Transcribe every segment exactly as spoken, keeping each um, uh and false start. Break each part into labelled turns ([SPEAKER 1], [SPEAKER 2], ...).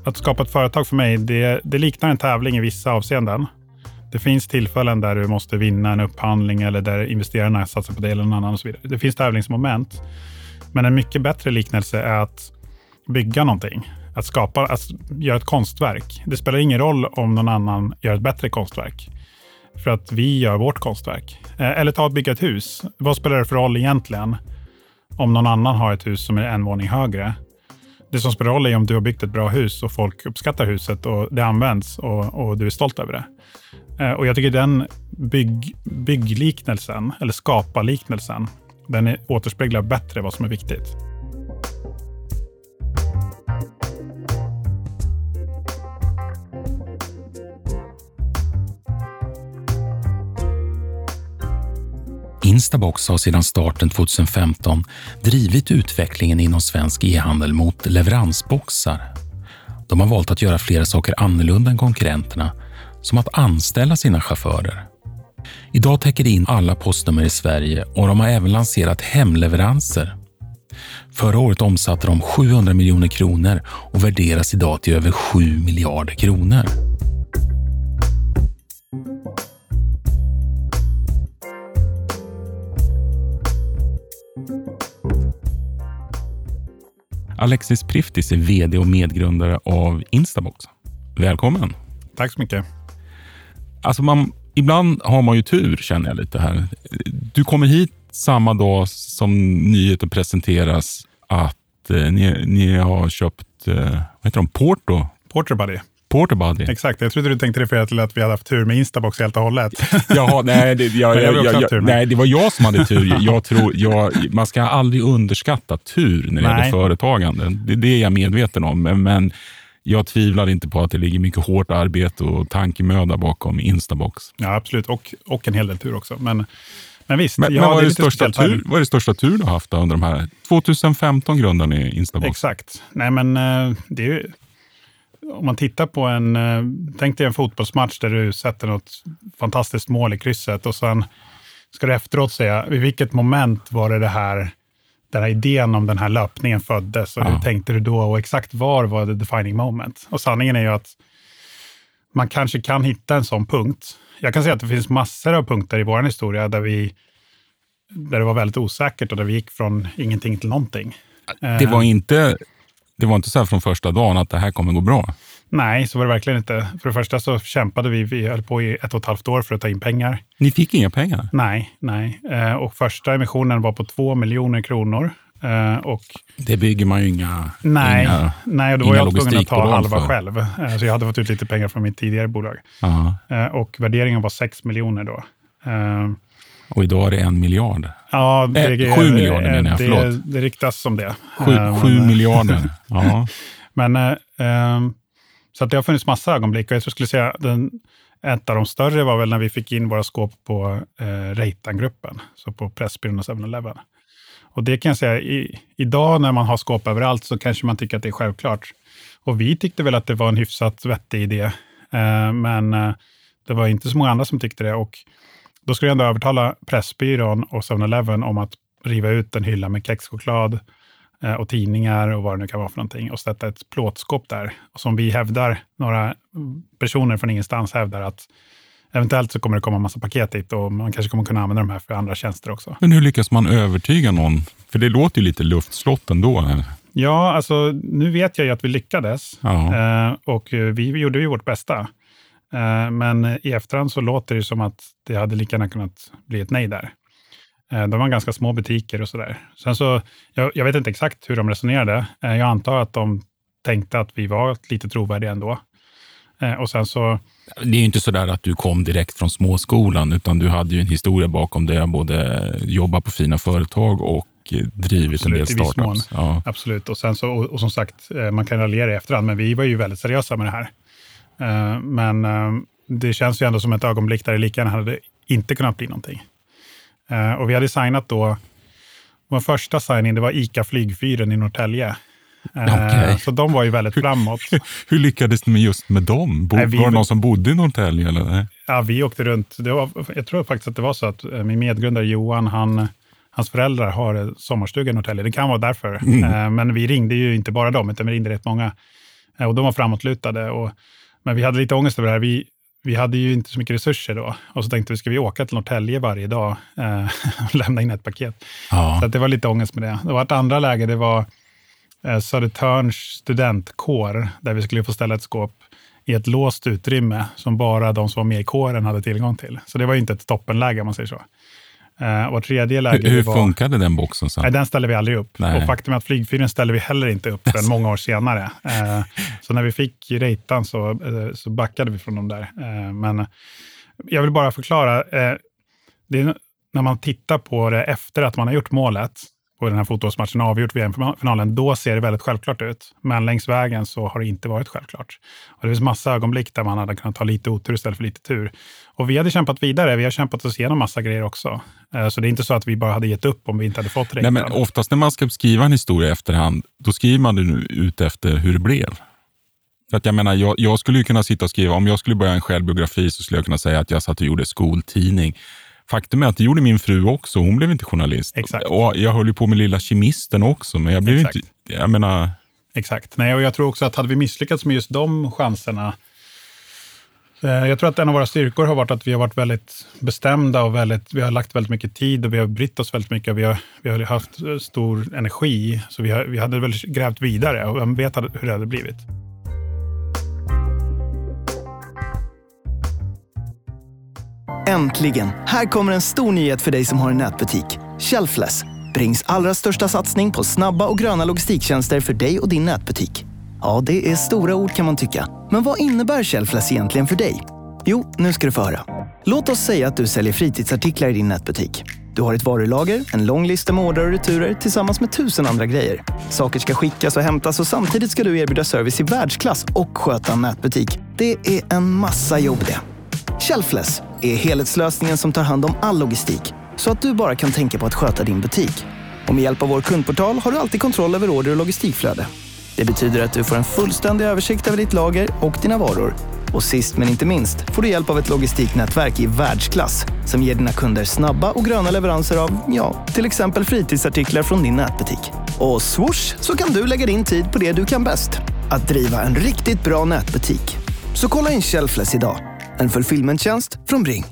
[SPEAKER 1] att skapa ett företag för mig, det, det liknar en tävling i vissa avseenden. Det finns tillfällen där du måste vinna en upphandling eller där investerarna satsar på det eller någon annan och så vidare. Det finns tävlingsmoment. Men en mycket bättre liknelse är att bygga någonting. Att skapa, att göra ett konstverk. Det spelar ingen roll om någon annan gör ett bättre konstverk. För att vi gör vårt konstverk. Eller ta att bygga ett hus. Vad spelar det för roll egentligen om någon annan har ett hus som är en våning högre? Det som spelar roll är om du har byggt ett bra hus och folk uppskattar huset och det används och, och du är stolt över det. Och jag tycker den bygg, byggliknelsen, eller skaparliknelsen, den är, återspeglar bättre vad som är viktigt.
[SPEAKER 2] Instabox har sedan starten tjugohundrafemton drivit utvecklingen inom svensk e-handel mot leveransboxar. De har valt att göra flera saker annorlunda än konkurrenterna, som att anställa sina chaufförer. Idag täcker det in alla postnummer i Sverige och de har även lanserat hemleveranser. Förra året omsatte de sjuhundra miljoner kronor och värderas idag till över sju miljarder kronor. Alexis Priftis är vd och medgrundare av Instabox. Välkommen.
[SPEAKER 1] Tack så mycket.
[SPEAKER 2] Alltså man, ibland har man ju tur, känner jag lite här. Du kommer hit samma dag som nyheten presenteras att eh, ni, ni har köpt, eh, vad heter de, Porto?
[SPEAKER 1] Porterbuddy.
[SPEAKER 2] Porterbuddy.
[SPEAKER 1] Exakt, jag trodde du tänkte referera till att vi hade haft tur med Instabox helt och hållet.
[SPEAKER 2] Jaha, nej det, jag, jag, jag, jag, nej, det var jag som hade tur. Jag tror, jag, man ska aldrig underskatta tur när det
[SPEAKER 1] nej.
[SPEAKER 2] gäller företagande. Det, det är jag medveten om, men, men jag tvivlar inte på att det ligger mycket hårt arbete och tankemöda bakom Instabox.
[SPEAKER 1] Ja, absolut. Och, och en hel del tur också. Men, men visst.
[SPEAKER 2] Men,
[SPEAKER 1] ja,
[SPEAKER 2] men vad, är
[SPEAKER 1] det
[SPEAKER 2] det största tur, vad är det största tur du har haft under de här? tjugohundrafemton grundade ni Instabox.
[SPEAKER 1] Exakt. Nej, men det är ju... Om man tittar på en... Tänk dig en fotbollsmatch där du sätter något fantastiskt mål i krysset och sen ska du efteråt säga vid vilket moment var det det här... Den här idén om den här löpningen föddes och ja. Hur tänkte du då och exakt var var det defining moment. Och sanningen är ju att man kanske kan hitta en sån punkt. Jag kan säga att det finns massor av punkter i vår historia där vi där det var väldigt osäkert och där vi gick från ingenting till någonting.
[SPEAKER 2] Det var inte, det var inte så här från första dagen att det här kommer gå bra.
[SPEAKER 1] Nej, så var det verkligen inte. För det första så kämpade vi, vi höll på i ett och ett halvt år för att ta in pengar.
[SPEAKER 2] Ni fick inga pengar?
[SPEAKER 1] Nej, nej. Eh, och första emissionen var på två miljoner kronor. Eh, och
[SPEAKER 2] det bygger man ju inga
[SPEAKER 1] Nej,
[SPEAKER 2] inga,
[SPEAKER 1] nej och då var jag tvungen att ta halva för. själv. Eh, så jag hade fått ut lite pengar från mitt tidigare bolag. Eh, och värderingen var sex miljoner då. Eh,
[SPEAKER 2] och idag är det en miljard?
[SPEAKER 1] Ja, det,
[SPEAKER 2] äh, sju miljarder menar jag,
[SPEAKER 1] det,
[SPEAKER 2] förlåt.
[SPEAKER 1] Det, det riktas som det.
[SPEAKER 2] Sju,
[SPEAKER 1] eh,
[SPEAKER 2] sju men, miljarder, ja.
[SPEAKER 1] Men... Eh, Så att det har funnits massa ögonblick och jag skulle säga den, ett av de större var väl när vi fick in våra skåp på eh, Reitan-gruppen, så på Pressbyrån och seven eleven. Och det kan jag säga, i, idag när man har skåp överallt så kanske man tycker att det är självklart. Och vi tyckte väl att det var en hyfsat vettig idé, eh, men eh, det var inte så många andra som tyckte det. Och då skulle jag ändå övertala Pressbyrån och seven eleven om att riva ut en hylla med kexchoklad och tidningar och vad det nu kan vara för någonting och sätta ett plåtskåp där. Och som vi hävdar, några personer från ingenstans hävdar att eventuellt så kommer det komma en massa paket dit och man kanske kommer kunna använda de här för andra tjänster också.
[SPEAKER 2] Men hur lyckas man övertyga någon? För det låter ju lite luftslott ändå.
[SPEAKER 1] Ja, alltså nu vet jag ju att vi lyckades
[SPEAKER 2] eh,
[SPEAKER 1] och vi gjorde ju vårt bästa. Eh, men i efterhand så låter det som att det hade lika gärna kunnat bli ett nej där. De var ganska små butiker och sådär. Sen så, jag, jag vet inte exakt hur de resonerade. Jag antar att de tänkte att vi var lite trovärdiga ändå. Och sen så...
[SPEAKER 2] Det är ju inte sådär att du kom direkt från småskolan, utan du hade ju en historia bakom det. Både jobba på fina företag och drivit absolut, en del startups.
[SPEAKER 1] Ja. Absolut. Och sen så, och, och som sagt, man kan raljera i efterhand, men vi var ju väldigt seriösa med det här. Men det känns ju ändå som ett ögonblick där det lika gärna hade inte kunnat bli någonting. Uh, och vi hade signat då, vår första signing, det var ICA Flygfyren i Norrtälje. Uh,
[SPEAKER 2] okay.
[SPEAKER 1] Så de var ju väldigt framåt.
[SPEAKER 2] Hur lyckades ni just med dem? Bo- Nej, vi, var det någon som bodde i Norrtälje? Eller? Nej?
[SPEAKER 1] Ja, vi åkte runt. Det var, jag tror faktiskt att det var så att uh, min medgrundare Johan, han, hans föräldrar har sommarstuga i Norrtälje. Det kan vara därför. Mm. Uh, men vi ringde ju inte bara dem, utan vi ringde rätt många. Eh, och de var framåtlutade. Och, men vi hade lite ångest över det här. Vi, vi hade ju inte så mycket resurser då. Och så tänkte vi, ska vi åka till Norrtälje varje dag eh, och lämna in ett paket? Ja. Så att det var lite ångest med det. Det var ett andra läge, det var eh, Södertörns studentkår, där vi skulle få ställa ett skåp i ett låst utrymme som bara de som var med i kåren hade tillgång till. Så det var ju inte ett toppenläge om man säger så. Uh, och tredje läge
[SPEAKER 2] hur hur
[SPEAKER 1] var,
[SPEAKER 2] funkade den boxen sen?
[SPEAKER 1] Nej, den ställde vi aldrig upp. Nej. Och faktum är att flygfyren ställde vi heller inte upp förrän många år senare. Uh, så när vi fick rejtan så, uh, så backade vi från dem där. Uh, men jag vill bara förklara. Uh, det är när man tittar på det efter att man har gjort målet på den här fotbollsmatchen och avgjort V M-finalen, då ser det väldigt självklart ut. Men längs vägen så har det inte varit självklart. Och det finns massa ögonblick där man hade kunnat ta lite otur istället för lite tur. Och vi hade kämpat vidare, vi har kämpat oss igenom massa grejer också. Så det är inte så att vi bara hade gett upp om vi inte hade fått rätt.
[SPEAKER 2] Nej, men oftast när man ska skriva en historia i efterhand, då skriver man det nu ut efter hur det blev. För att jag menar, jag, jag skulle ju kunna sitta och skriva, om jag skulle börja en självbiografi så skulle jag kunna säga att jag satt och gjorde skoltidning. Faktum är att det gjorde min fru också. Hon blev inte journalist. Exakt. Och jag höll ju på med Lilla Kemisten också. Men jag blev Exakt. inte... Jag menar...
[SPEAKER 1] Exakt. Nej, och jag tror också att hade vi misslyckats med just de chanserna... Eh, jag tror att en av våra styrkor har varit att vi har varit väldigt bestämda och väldigt, vi har lagt väldigt mycket tid och vi har brytt oss väldigt mycket. Vi har, vi har haft stor energi. Så vi, har, vi hade väl grävt vidare och jag vet hur det hade blivit.
[SPEAKER 3] Äntligen! Här kommer en stor nyhet för dig som har en nätbutik. Shelfless, Brings allra största satsning på snabba och gröna logistiktjänster för dig och din nätbutik. Ja, det är stora ord kan man tycka. Men vad innebär Shelfless egentligen för dig? Jo, nu ska du få höra. Låt oss säga att du säljer fritidsartiklar i din nätbutik. Du har ett varulager, en lång lista med order och returer tillsammans med tusen andra grejer. Saker ska skickas och hämtas och samtidigt ska du erbjuda service i världsklass och sköta en nätbutik. Det är en massa jobb det. Shelfless är helhetslösningen som tar hand om all logistik så att du bara kan tänka på att sköta din butik. Och med hjälp av vår kundportal har du alltid kontroll över order och logistikflöde. Det betyder att du får en fullständig översikt över ditt lager och dina varor. Och sist men inte minst får du hjälp av ett logistiknätverk i världsklass som ger dina kunder snabba och gröna leveranser av, ja, till exempel fritidsartiklar från din nätbutik. Och swoosh, så kan du lägga din tid på det du kan bäst. Att driva en riktigt bra nätbutik. Så kolla in Shelfless idag. En fulfillmenttjänst från Bring.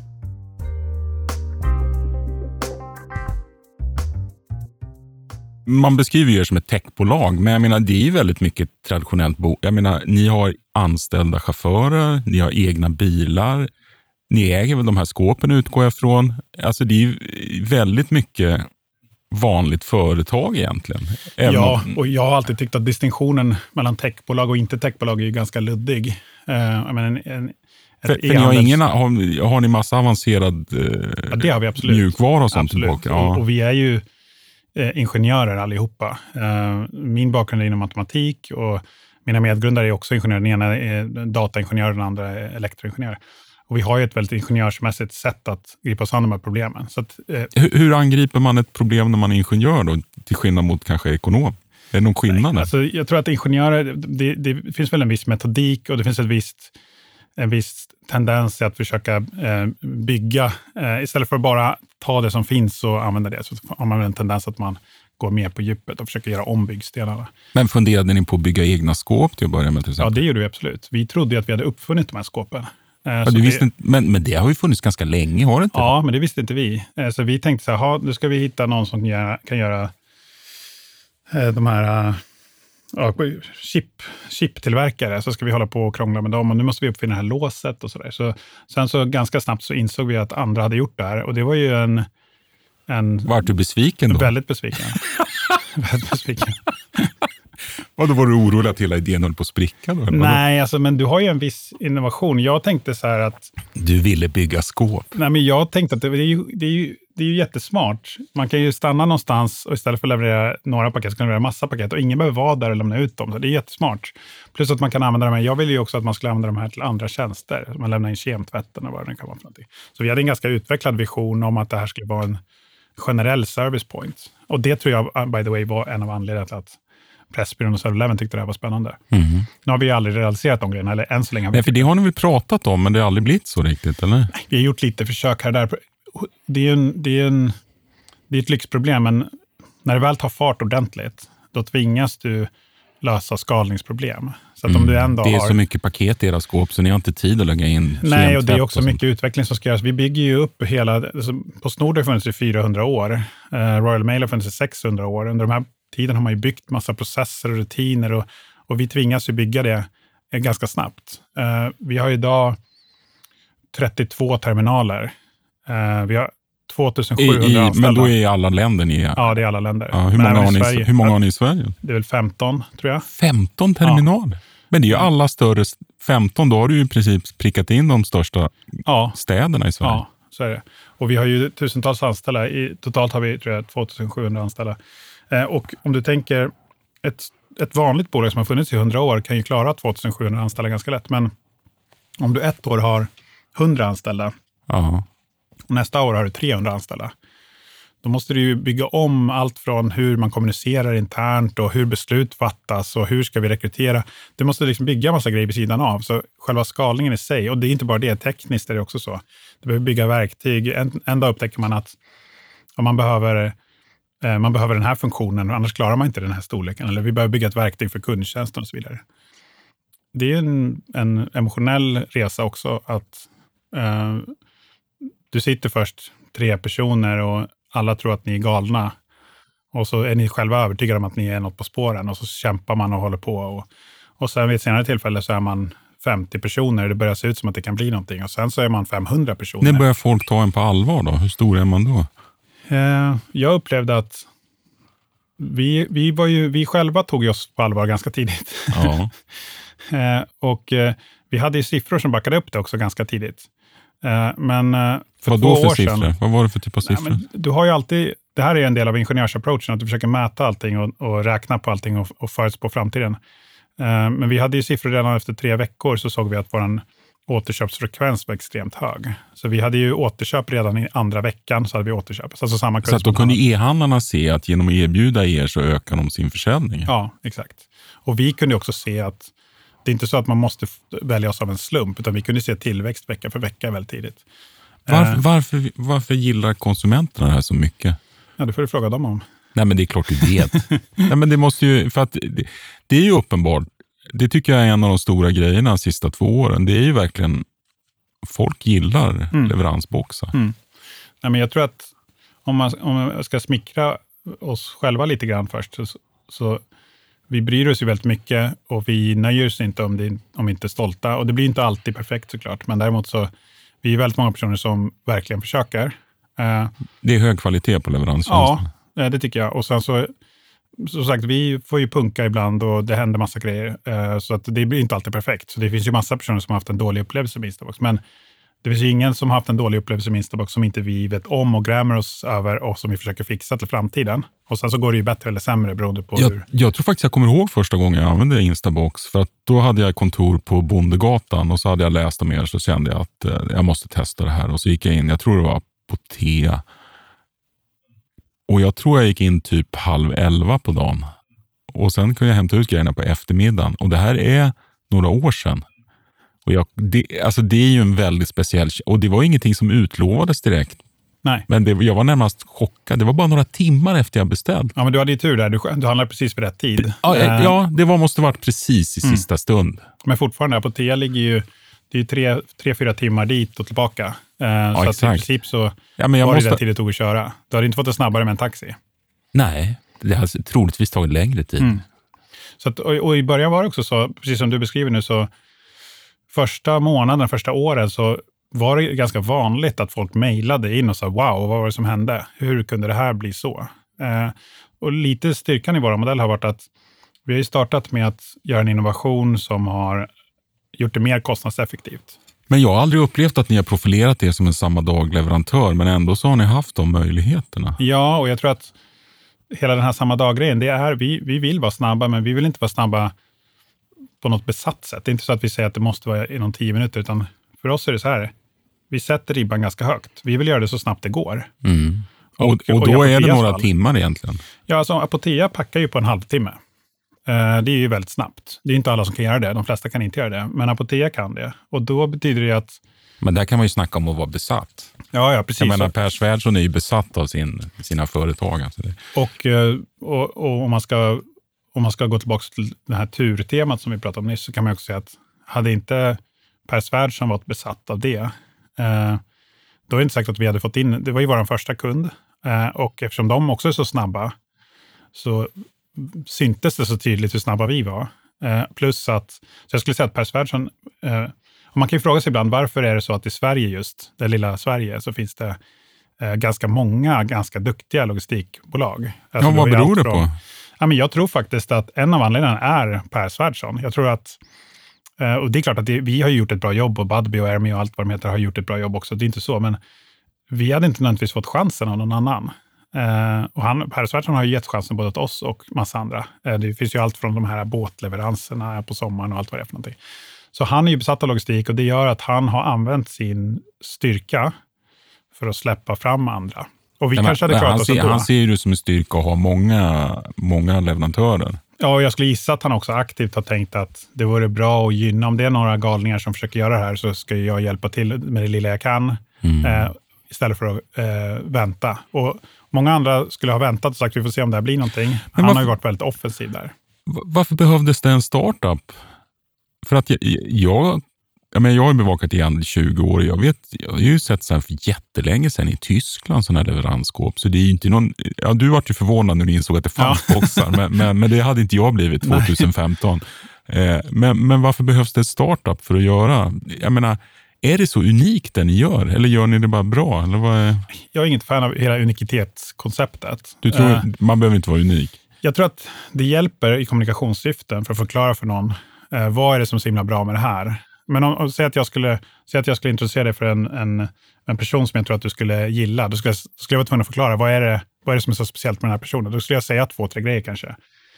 [SPEAKER 2] Man beskriver er som ett techbolag, men jag menar det är ju väldigt mycket traditionellt bo. Jag menar, ni har anställda chaufförer, ni har egna bilar, ni äger väl de här skåpen utgår jag från. Alltså det är ju väldigt mycket vanligt företag egentligen.
[SPEAKER 1] Även ja, och jag har alltid tyckt att distinktionen mellan techbolag och inte techbolag är ju ganska luddig. Uh, jag menar, en, en
[SPEAKER 2] För, för ni har, ingen, har, har ni massa avancerad eh,
[SPEAKER 1] ja, det har vi absolut.
[SPEAKER 2] mjukvara och sånt
[SPEAKER 1] absolut.
[SPEAKER 2] tillbaka? Ja.
[SPEAKER 1] Och, och vi är ju eh, ingenjörer allihopa. Eh, min bakgrund är inom matematik och mina medgrundare är också ingenjörer. Den ena är dataingenjör och den andra är elektroingenjör. Och vi har ju ett väldigt ingenjörsmässigt sätt att gripa oss an de här problemen. Så att, eh,
[SPEAKER 2] hur, hur angriper man ett problem när man är ingenjör då, till skillnad mot kanske ekonom? Är det någon skillnad?
[SPEAKER 1] Nej, alltså, jag tror att ingenjörer, det, det finns väl en viss metodik och det finns ett visst en viss tendens att försöka eh, bygga. Eh, istället för att bara ta det som finns och använda det, så har man en tendens att man går mer på djupet och försöker göra om byggstenarna.
[SPEAKER 2] Men funderade ni på att bygga egna skåp till att börja med? Till exempel?
[SPEAKER 1] Ja, det gjorde vi absolut. Vi trodde ju att vi hade uppfunnit de här skåpen. Eh,
[SPEAKER 2] ja, du visste
[SPEAKER 1] det,
[SPEAKER 2] inte, men, men det har ju funnits ganska länge, har det inte?
[SPEAKER 1] Ja, men det visste inte vi. Eh, så vi tänkte så här, nu ska vi hitta någon som kan göra, kan göra eh, de här... Eh, Ja, chip, chiptillverkare, så ska vi hålla på och krångla med dem och nu måste vi uppfinna det här låset och sådär. Så, sen så ganska snabbt så insåg vi att andra hade gjort det här och det var ju en... en
[SPEAKER 2] var du besviken då?
[SPEAKER 1] Väldigt besviken. väldigt besviken.
[SPEAKER 2] Och då var du orolig att hela idén höll på att spricka då?
[SPEAKER 1] Nej, alltså, men du har ju en viss innovation. Jag tänkte så här att...
[SPEAKER 2] Du ville bygga skåp.
[SPEAKER 1] Nej, men jag tänkte att det, det, är, ju, det, är, ju, det är ju jättesmart. Man kan ju stanna någonstans och istället för att leverera några paket så kan man leverera massa paket och ingen behöver vara där och lämna ut dem. Så det är jättesmart. Plus att man kan använda de här. Jag ville ju också att man skulle använda de här till andra tjänster. Man lämnar in kemtvätten och vad det kan vara för någonting. Så vi hade en ganska utvecklad vision om att det här skulle vara en generell service point. Och det tror jag, by the way, var en av anledningarna till att Pressbyrån och Server tyckte det här var spännande. Mm. Nu har vi aldrig realiserat de grejerna, eller än så länge har vi...
[SPEAKER 2] Nej, för det har ni väl pratat om, men det har aldrig blivit så riktigt, eller?
[SPEAKER 1] Nej, vi har gjort lite försök här och där. Det är, en, det, är en, det är ett lyxproblem, men när det väl tar fart ordentligt, då tvingas du lösa skalningsproblem. Så att om du ändå
[SPEAKER 2] det är
[SPEAKER 1] har...
[SPEAKER 2] så mycket paket i era skåp så ni har inte tid att lägga in.
[SPEAKER 1] Nej, och det är också mycket utveckling som ska göras. Vi bygger ju upp hela... Alltså, PostNord har funnits i fyrahundra år. Uh, Royal Mail har funnits i sexhundra år. Under de här tiden har man ju byggt massa processer och rutiner och, och vi tvingas ju bygga det ganska snabbt. Uh, vi har idag trettiotvå terminaler. Uh, vi har tvåtusensjuhundra
[SPEAKER 2] I, i,
[SPEAKER 1] anställda.
[SPEAKER 2] Men då är alla länder ni är?
[SPEAKER 1] Ja, det är alla länder.
[SPEAKER 2] Ja, hur, många har ni, hur många har ni i Sverige?
[SPEAKER 1] Det är väl femton, tror jag.
[SPEAKER 2] femton terminaler? Ja. Men det är ju alla större... femton, då har du ju i princip prickat in de största ja. städerna i Sverige.
[SPEAKER 1] Ja, så är det. Och vi har ju tusentals anställda. I, totalt har vi, tror jag, tvåtusensjuhundra anställda. Eh, och om du tänker, ett, ett vanligt bolag som har funnits i hundra år kan ju klara tvåtusensjuhundra anställda ganska lätt. Men om du ett år har hundra anställda
[SPEAKER 2] ja.
[SPEAKER 1] och nästa år har du trehundra anställda, då måste du ju bygga om allt från hur man kommunicerar internt och hur beslut fattas och hur ska vi rekrytera. Du måste liksom bygga en massa grejer vid sidan av. Så själva skalningen i sig, och det är inte bara det, tekniskt är det också så. Du behöver bygga verktyg. En, en dag upptäcker man att om man behöver, eh, man behöver den här funktionen, annars klarar man inte den här storleken. Eller vi behöver bygga ett verktyg för kundtjänsten och så vidare. Det är en, en emotionell resa också att eh, du sitter först tre personer och alla tror att ni är galna. Och så är ni själva övertygade om att ni är något på spåren. Och så kämpar man och håller på. Och, och sen vid ett senare tillfälle så är man femtio personer. Det börjar se ut som att det kan bli någonting. Och sen så är man femhundra personer.
[SPEAKER 2] När börjar folk ta en på allvar då? Hur stor är man då?
[SPEAKER 1] Eh, jag upplevde att vi, vi, var ju, vi själva tog oss på allvar ganska tidigt.
[SPEAKER 2] Ja.
[SPEAKER 1] eh, och eh, vi hade ju siffror som backade upp det också ganska tidigt. Eh, men eh, för
[SPEAKER 2] Vad
[SPEAKER 1] två
[SPEAKER 2] då för
[SPEAKER 1] år
[SPEAKER 2] siffror?
[SPEAKER 1] sedan...
[SPEAKER 2] Vad var det för typ av siffror?
[SPEAKER 1] Nej, men du har ju alltid... Det här är en del av ingenjörsapproachen, att du försöker mäta allting och, och räkna på allting och, och förutspå framtiden. Uh, men vi hade ju siffror redan efter tre veckor så såg vi att vår återköpsfrekvens var extremt hög. Så vi hade ju återköp redan i andra veckan, så hade vi återköp. Alltså samma
[SPEAKER 2] så att då kunde e-handlarna se att genom att erbjuda er så ökar de sin försäljning?
[SPEAKER 1] Ja, exakt. Och vi kunde också se att det är inte så att man måste välja oss av en slump, utan vi kunde se tillväxt vecka för vecka väldigt tidigt.
[SPEAKER 2] Varför, varför, varför gillar konsumenterna det här så mycket?
[SPEAKER 1] Ja, det får du fråga dem om.
[SPEAKER 2] Nej, men det är klart du vet. Nej, men det måste ju, för att det, det är ju uppenbart. Det tycker jag är en av de stora grejerna de sista två åren. Det är ju verkligen, folk gillar mm. leveransboxar.
[SPEAKER 1] Mm. Nej, men jag tror att om man, om man ska smickra oss själva lite grann först, så, så vi bryr oss ju väldigt mycket och vi nöjer oss inte om, det, om vi inte är stolta. Och det blir inte alltid perfekt såklart, men däremot så vi är väldigt många personer som verkligen försöker.
[SPEAKER 2] Det är hög kvalitet på leveranstjänsten.
[SPEAKER 1] Ja, det tycker jag. Och sen så, som sagt, vi får ju punka ibland och det händer massa grejer. Så att det blir inte alltid perfekt. Så det finns ju massa personer som har haft en dålig upplevelse med Instabox. Men det finns ju ingen som har haft en dålig upplevelse med Instabox som inte vi vet om och grämer oss över och som vi försöker fixa till framtiden. Och sen så går det ju bättre eller sämre beroende på
[SPEAKER 2] jag,
[SPEAKER 1] hur...
[SPEAKER 2] Jag tror faktiskt jag kommer ihåg första gången jag använde Instabox. För att då hade jag kontor på Bondegatan och så hade jag läst om er, så kände jag att eh, jag måste testa det här. Och så gick jag in, jag tror det var på T. Och jag tror jag gick in typ halv elva på dagen. Och sen kunde jag hämta ut grejerna på eftermiddagen. Och det här är några år sedan. Och jag, det, alltså det är ju en väldigt speciell... Och det var ingenting som utlovades direkt.
[SPEAKER 1] Nej.
[SPEAKER 2] Men det, jag var närmast chockad. Det var bara några timmar efter jag beställt.
[SPEAKER 1] Ja, men du hade ju tur där. Du, du handlade precis vid rätt tid.
[SPEAKER 2] Ja, uh, ja det var, måste varit precis i mm. sista stund.
[SPEAKER 1] Men fortfarande, Apotea ligger ju... Det är ju tre, tre, fyra timmar dit och tillbaka. Uh, ja, så att i princip så
[SPEAKER 2] ja, men jag
[SPEAKER 1] var
[SPEAKER 2] måste...
[SPEAKER 1] det den tid det tog att köra. Du hade inte fått det snabbare med en taxi.
[SPEAKER 2] Nej, det har troligtvis tagit längre tid. Mm.
[SPEAKER 1] Så att, och, och i början var det också så, precis som du beskriver nu, så första månaden, första åren så var det ganska vanligt att folk mejlade in och sa wow, vad var det som hände? Hur kunde det här bli så? Eh, och lite styrkan i våra modell har varit att vi har startat med att göra en innovation som har gjort det mer kostnadseffektivt.
[SPEAKER 2] Men jag har aldrig upplevt att ni har profilerat er som en samma dag-leverantör, men ändå så har ni haft de möjligheterna.
[SPEAKER 1] Ja, och jag tror att hela den här samma dag-grejen, det är, vi, vi vill vara snabba, men vi vill inte vara snabba på något besatt sätt. Det är inte så att vi säger att det måste vara inom tio minuter, utan för oss är det så här, vi sätter ribban ganska högt. Vi vill göra det så snabbt det går.
[SPEAKER 2] Mm. Och, och, och då och är det några fall. timmar egentligen? Ja,
[SPEAKER 1] alltså Apotea packar ju på en halvtimme. Uh, det är ju väldigt snabbt. Det är inte alla som kan göra det. De flesta kan inte göra det. Men Apotea kan det. Och då betyder det att...
[SPEAKER 2] Men där kan man ju snacka om att vara besatt.
[SPEAKER 1] Ja, ja, precis.
[SPEAKER 2] Jag menar, Per Svärdson är ju besatt av sin, sina företag. Alltså det.
[SPEAKER 1] Och, och, och om man ska om man ska gå tillbaka till det här turtemat som vi pratade om nyss, så kan man också säga att hade inte Per Svärdson varit besatt av det, eh, då är det inte säkert att vi hade fått in, det var ju vår första kund, eh, och eftersom de också är så snabba så syntes det så tydligt hur snabba vi var. Eh, plus att, så jag skulle säga att Per Svärdson, eh, och man kan ju fråga sig ibland, varför är det så att i Sverige just, det lilla Sverige, så finns det eh, ganska många, ganska duktiga logistikbolag.
[SPEAKER 2] Alltså, ja, vad beror det på?
[SPEAKER 1] Ja, men jag tror faktiskt att en av anledningarna är Per Svärdson. Jag tror att, eh, och det är klart att det, vi har gjort ett bra jobb, och Budbee och Ermi och allt vad de heter har gjort ett bra jobb också, det är inte så, men vi hade inte nödvändigtvis fått chansen av någon annan. Eh, och han, Per Svärdson har ju gett chansen både åt oss och massa andra. Eh, det finns ju allt från de här båtleveranserna på sommaren och allt vad det är för någonting. Så han är ju besatt av logistik, och det gör att han har använt sin styrka för att släppa fram andra. Och vi
[SPEAKER 2] men,
[SPEAKER 1] kanske hade
[SPEAKER 2] men,
[SPEAKER 1] klarat
[SPEAKER 2] han,
[SPEAKER 1] oss
[SPEAKER 2] ser,
[SPEAKER 1] ändå.
[SPEAKER 2] han ser ju det som en styrka att ha många, många leverantörer.
[SPEAKER 1] Ja, och jag skulle gissa att han också aktivt har tänkt att det vore bra att gynna, om det är några galningar som försöker göra det här, så ska jag hjälpa till med det lilla jag kan. Mm. Eh, istället för att eh, vänta. Och många andra skulle ha väntat och sagt vi får se om det här blir någonting. Men han
[SPEAKER 2] varför,
[SPEAKER 1] har ju varit väldigt offensiv där.
[SPEAKER 2] Varför behövdes det en startup? För att jag, jag, jag, menar, jag har bevakat i tjugo år. Jag, vet, jag har ju sett så här för jättelänge sedan i Tyskland sådana här leveransskåp. Så det är ju inte någon, ja, du var ju förvånad när du insåg att det fanns ja. boxar. men, men, men det hade inte jag blivit tjugohundrafemton. eh, men, men varför behövs det en startup för att göra? Jag menar, är det så unikt det ni gör? Eller gör ni det bara bra? Eller vad är...
[SPEAKER 1] Jag är inget fan av hela unikitetskonceptet.
[SPEAKER 2] Du tror
[SPEAKER 1] uh,
[SPEAKER 2] man behöver inte vara unik?
[SPEAKER 1] Jag tror att det hjälper i kommunikationssyften för att förklara för någon uh, vad är det som är så himla bra med det här. Men om, om säg att jag skulle säg att jag skulle introducera dig för en, en, en person som jag tror att du skulle gilla. Då skulle, då skulle jag vara tvungen att förklara vad är, det, vad är det som är så speciellt med den här personen. Då skulle jag säga två, tre grejer kanske.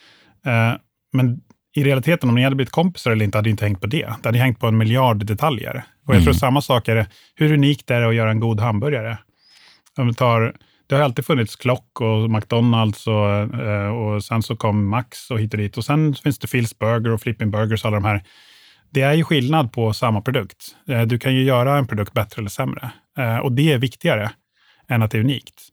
[SPEAKER 1] Uh, men i realiteten, om ni hade blivit kompisar eller inte, hade inte hängt på det. Det hade hängt på en miljard detaljer. Och jag mm. tror samma sak är det, hur unikt är det att göra en god hamburgare? Om vi tar, det har alltid funnits Klock och McDonalds och, och sen så kom Max och hit och dit. Och sen finns det Phil's Burger och Flipping Burgers och alla de här. Det är ju skillnad på samma produkt. Du kan ju göra en produkt bättre eller sämre. Och det är viktigare än att det är unikt.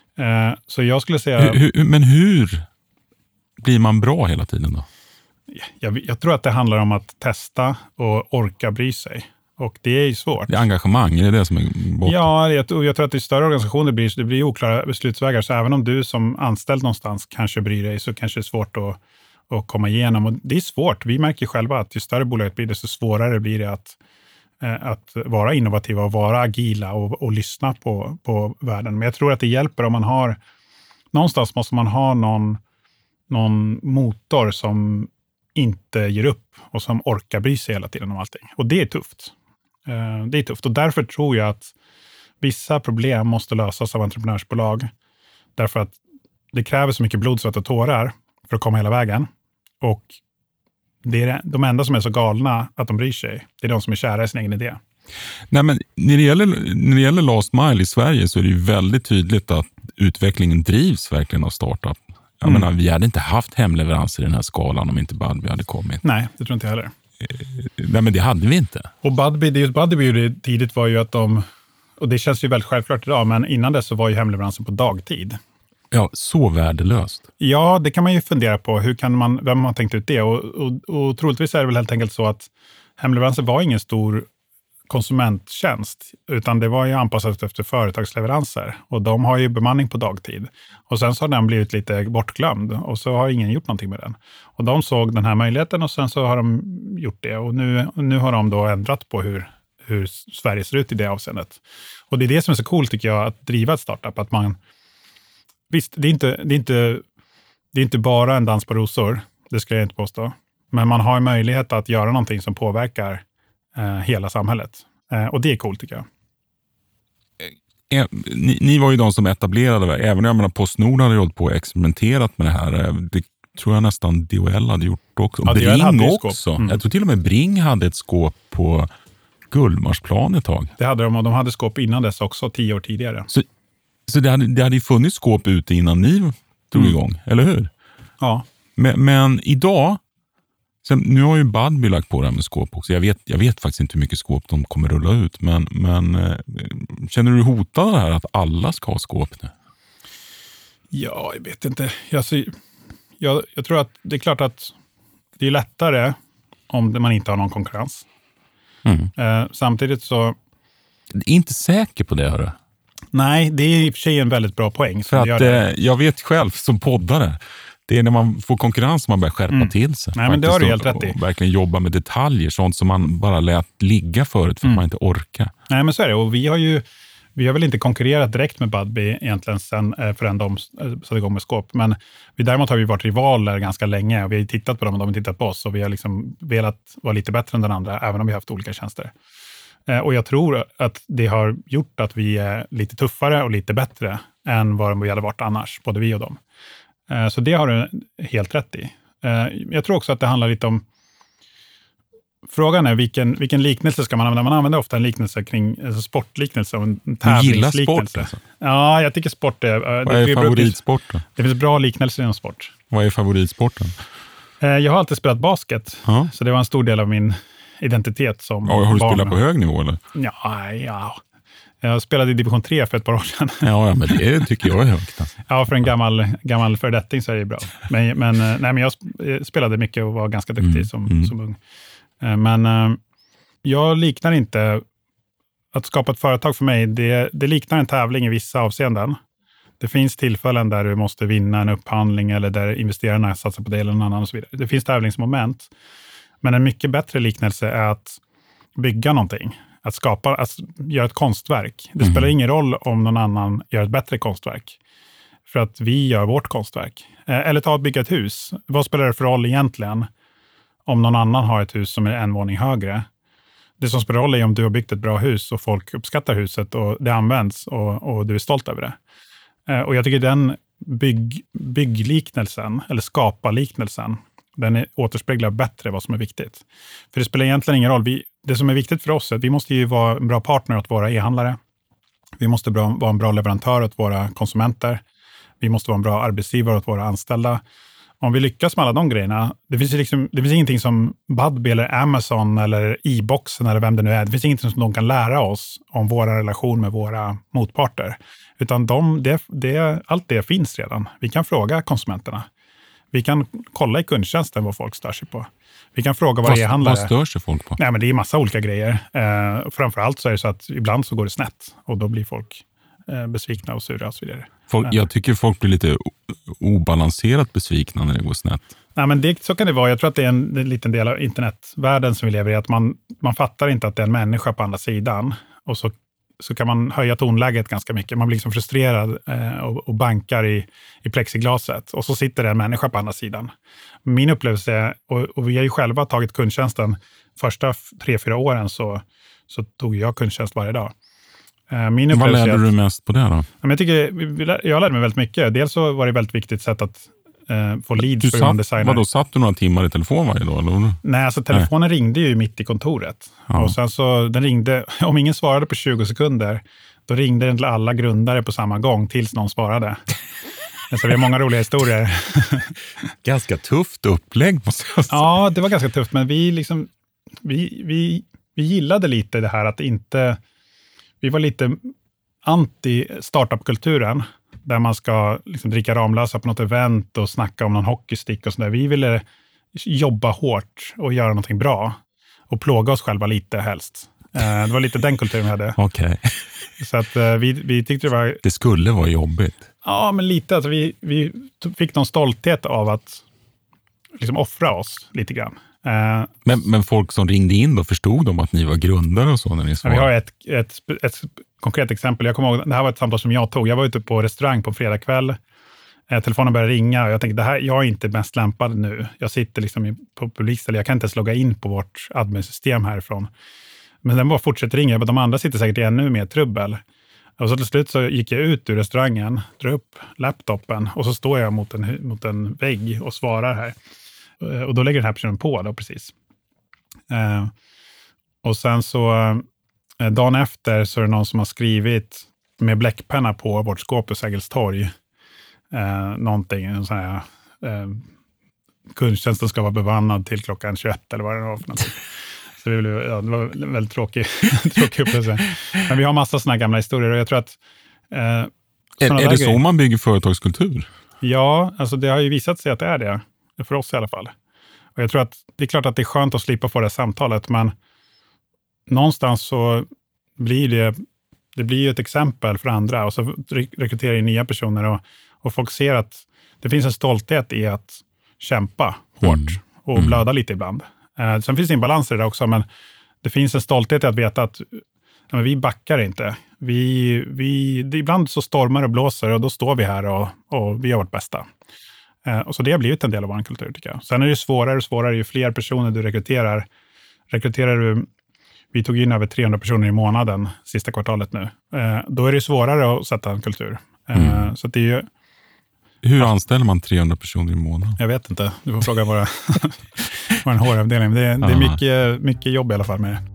[SPEAKER 1] Så jag skulle säga...
[SPEAKER 2] Hur, hur, men hur blir man bra hela tiden då?
[SPEAKER 1] Jag, jag tror att det handlar om att testa och orka bry sig. Och det är ju svårt.
[SPEAKER 2] Det är engagemang, är det det som är borta?
[SPEAKER 1] Ja, jag, jag tror att i större organisationer blir det blir oklara beslutsvägar. Så även om du som anställd någonstans kanske bryr dig, så kanske det är svårt att, att komma igenom. Och det är svårt. Vi märker själva att ju större bolaget blir, desto svårare blir det att, att vara innovativa och vara agila och, och lyssna på, på världen. Men jag tror att det hjälper om man har... Någonstans måste man ha någon, någon motor som inte ger upp och som orkar bry sig hela tiden om allting. Och det är tufft. Det är tufft. Och därför tror jag att vissa problem måste lösas av entreprenörsbolag. Därför att det kräver så mycket blod, svett och tårar för att komma hela vägen. Och det är de enda som är så galna att de bryr sig. Det är de som är kära i sin egen idé.
[SPEAKER 2] Nej, men när det gäller, när det gäller Last Mile i Sverige så är det ju väldigt tydligt att utvecklingen drivs verkligen av startup. Jag mm. menar, vi hade inte haft hemleveranser i den här skalan om inte Budbee hade kommit.
[SPEAKER 1] Nej, det tror inte jag heller.
[SPEAKER 2] Nej, men det hade vi inte.
[SPEAKER 1] Och Budbee, det just Budbee gjorde tidigt var ju att de, och det känns ju väldigt självklart idag, men innan det så var ju hemleveransen på dagtid.
[SPEAKER 2] Ja, så värdelöst.
[SPEAKER 1] Ja, det kan man ju fundera på. Hur kan man, vem har tänkt ut det? Och, och, och troligtvis är det väl helt enkelt så att hemleveranser var ingen stor konsumenttjänst, utan det var ju anpassat efter företagsleveranser. Och de har ju bemanning på dagtid. Och sen så har den blivit lite bortglömd och så har ingen gjort någonting med den. Och de såg den här möjligheten och sen så har de gjort det. Och nu, nu har de då ändrat på hur, hur Sverige ser ut i det avseendet. Och det är det som är så coolt tycker jag, att driva ett startup. Att man, visst, det är inte, det är inte, det är inte bara en dans på rosor, det ska jag inte påstå. Men man har möjlighet att göra någonting som påverkar eh, hela samhället. Eh, och det är coolt tycker jag.
[SPEAKER 2] Ni, ni var ju de som etablerade det. Även jag menar Postnord hade hållit på och experimenterat med det här. Det tror jag nästan D H L hade gjort också.
[SPEAKER 1] Ja,
[SPEAKER 2] Bring också. Mm. Jag tror till och med Bring hade ett skåp på Gullmarsplan ett tag.
[SPEAKER 1] Det hade de och de hade skåp innan dess också, tio år tidigare.
[SPEAKER 2] Så, så det, hade, det hade ju funnits skåp ute innan ni drog mm. igång, eller hur?
[SPEAKER 1] Ja.
[SPEAKER 2] Men, men idag, sen, nu har ju Budbee lagt på det här med skåp också. Jag vet, jag vet faktiskt inte hur mycket skåp de kommer rulla ut. Men, men eh, känner du hotad det här att alla ska ha skåp nu?
[SPEAKER 1] Ja, jag vet inte. Alltså, Jag, jag tror att det är klart att det är lättare om man inte har någon konkurrens.
[SPEAKER 2] Mm.
[SPEAKER 1] Eh, samtidigt så...
[SPEAKER 2] Jag är inte säker på det, hörru.
[SPEAKER 1] Nej, det är i och för sig en väldigt bra poäng.
[SPEAKER 2] För att eh, jag vet själv som poddare, det är när man får konkurrens som man börjar skärpa mm. till sig.
[SPEAKER 1] Nej, men det har du helt rätt i.
[SPEAKER 2] Och verkligen jobba med detaljer, sånt som man bara lät ligga förut för mm. att man inte orkar.
[SPEAKER 1] Nej, men så är det. Och vi har ju vi har väl inte konkurrerat direkt med Budbee egentligen sen eh, förrän de satte igång med skåp. Men vi, däremot har vi varit rivaler ganska länge och vi har tittat på dem och de har tittat på oss och vi har liksom velat vara lite bättre än den andra, även om vi har haft olika tjänster. Eh, och jag tror att det har gjort att vi är lite tuffare och lite bättre än vad vi hade varit annars, både vi och dem. Eh, så det har du helt rätt i. Eh, jag tror också att det handlar lite om... Frågan är vilken, vilken liknelse ska man använda? Man använder ofta en liknelse kring alltså sportliknelse och en tävlingsliknelse. Du gillar sport alltså? Ja, jag tycker sport är...
[SPEAKER 2] Vad är det, favoritsporten?
[SPEAKER 1] Det finns bra liknelser inom sport.
[SPEAKER 2] Vad är favoritsporten?
[SPEAKER 1] Jag har alltid spelat basket,
[SPEAKER 2] ja.
[SPEAKER 1] Så det var en stor del av min identitet som
[SPEAKER 2] ja, har du
[SPEAKER 1] barn.
[SPEAKER 2] Spelat på hög nivå eller?
[SPEAKER 1] Ja, ja. Jag spelade i division tre för ett par år sedan.
[SPEAKER 2] Ja, ja men det tycker jag är högt. Alltså.
[SPEAKER 1] Ja, för en gammal, gammal fördetting så är det bra. Men, men, nej, men jag spelade mycket och var ganska duktig mm, som, mm. som ung. Men jag liknar inte... Att skapa ett företag för mig, det, det liknar en tävling i vissa avseenden. Det finns tillfällen där du måste vinna en upphandling eller där investerarna satsar på det eller någon annan och så vidare. Det finns tävlingsmoment. Men en mycket bättre liknelse är att bygga någonting. Att skapa, att göra ett konstverk. Det mm. spelar ingen roll om någon annan gör ett bättre konstverk. För att vi gör vårt konstverk. Eller ta att bygga ett hus. Vad spelar det för roll egentligen om någon annan har ett hus som är en våning högre? Det som spelar roll är om du har byggt ett bra hus och folk uppskattar huset och det används och, och du är stolt över det. Och jag tycker den bygg, byggliknelsen, eller skaparliknelsen, den är, återspeglar bättre vad som är viktigt. För det spelar egentligen ingen roll. Vi, det som är viktigt för oss är att vi måste ju vara en bra partner åt våra e-handlare. Vi måste bra, vara en bra leverantör åt våra konsumenter. Vi måste vara en bra arbetsgivare åt våra anställda. Om vi lyckas med alla de grejerna, det finns, liksom, det finns ingenting som Budbee eller Amazon eller e-boxen eller vem det nu är, det finns ingenting som de kan lära oss om våra relation med våra motparter. Utan de, det, det, allt det finns redan. Vi kan fråga konsumenterna. Vi kan kolla i kundtjänsten vad folk stör sig på. Vi kan fråga vad, vad e-handlare...
[SPEAKER 2] Vad stör sig folk på?
[SPEAKER 1] Nej, men det är massa olika grejer. Eh, framförallt så är det så att ibland så går det snett och då blir folk eh, besvikna och sura och så vidare.
[SPEAKER 2] Folk, jag tycker folk blir lite obalanserat besvikna när det går snett.
[SPEAKER 1] Nej, men det, så kan det vara. Jag tror att det är en, det är en liten del av internetvärlden som vi lever i. Att man, man fattar inte att det är en människa på andra sidan. Och så, så kan man höja tonläget ganska mycket. Man blir liksom frustrerad eh, och, och bankar i, i plexiglaset. Och så sitter det en människa på andra sidan. Min upplevelse är, och, och vi har ju själva tagit kundtjänsten. Första tre, fyra åren så, så tog jag kundtjänst varje dag. Min
[SPEAKER 2] Vad lärde du mest på det då?
[SPEAKER 1] Jag, tycker, jag lärde mig väldigt mycket. Dels så var det väldigt viktigt sätt att eh, få leads
[SPEAKER 2] du
[SPEAKER 1] för
[SPEAKER 2] satt,
[SPEAKER 1] designer.
[SPEAKER 2] Vadå, satt du några timmar i telefon varje dag? Eller?
[SPEAKER 1] Nej, alltså telefonen Nej. ringde ju mitt i kontoret. Ja. Och sen så, den ringde, om ingen svarade på tjugo sekunder, då ringde den till alla grundare på samma gång tills någon svarade. Så vi har många roliga historier.
[SPEAKER 2] Ganska tufft upplägg måste jag säga.
[SPEAKER 1] Ja, det var ganska tufft, men vi liksom, vi, vi, vi gillade lite det här att inte... Vi var lite anti-startup-kulturen där man ska liksom dricka Ramlösa på något event och snacka om någon hockeystick och sådär. Vi ville jobba hårt och göra någonting bra och plåga oss själva lite helst. Det var lite den kulturen vi hade.
[SPEAKER 2] Okej. Okay.
[SPEAKER 1] Så att vi, vi tyckte det var...
[SPEAKER 2] Det skulle vara jobbigt.
[SPEAKER 1] Ja, men lite. Alltså vi, vi fick någon stolthet av att liksom offra oss lite grann.
[SPEAKER 2] Uh, men, men folk som ringde in då, förstod de att ni var grundare och så när ni svarade?
[SPEAKER 1] Vi har ett, ett, ett konkret exempel. Jag kommer ihåg, det här var ett samtal som jag tog. Jag var ute på restaurang på fredag kväll. Eh, telefonen började ringa och jag tänkte, det här, jag är inte mest lämpad nu. Jag sitter liksom i, på publikställe. Jag kan inte ens logga in på vårt admin-system härifrån. Men den bara fortsätter ringa. De andra sitter säkert i ännu mer trubbel. Och så till slut så gick jag ut ur restaurangen, drar upp laptopen och så står jag mot en, mot en vägg och svarar här. Och då lägger den här personen på då precis. Eh, och sen så eh, dagen efter så är det någon som har skrivit med bläckpenna på vårt skåp på Sergels torg. Eh, någonting, en sån här eh, kundtjänsten ska vara bevannad till klockan tjugoett eller vad det var för någonting. Så det, blev, ja, det var en väldigt tråkig, tråkig upplevelse. Men vi har massa såna gamla historier och jag tror att... Eh,
[SPEAKER 2] är är det grejer, så man bygger företagskultur?
[SPEAKER 1] Ja, alltså det har ju visat sig att det är det. För oss i alla fall. Och jag tror att det är klart att det är skönt att slippa få det samtalet, men någonstans så blir det, det blir ju ett exempel för andra och så rekryterar in nya personer och, och folk ser att det finns en stolthet i att kämpa hårt mm. och mm. blöda lite ibland. Eh, sen finns det en balans i det också, men det finns en stolthet i att veta att ja, men vi backar inte. Vi, vi, det, ibland så stormar och blåser och då står vi här och, och vi gör vårt bästa. Eh, och så det har blivit en del av vår kultur tycker jag. Sen är det svårare och svårare ju fler personer du rekryterar. Rekryterar du, vi tog in över trehundra personer i månaden sista kvartalet nu. Eh, då är det svårare att sätta en kultur. Eh, mm. Så det är ju,
[SPEAKER 4] hur anställer man trehundra personer i månaden?
[SPEAKER 1] Jag vet inte. Du får fråga våra, vår H R-avdelning. Det, det är mycket, mycket jobb i alla fall med det.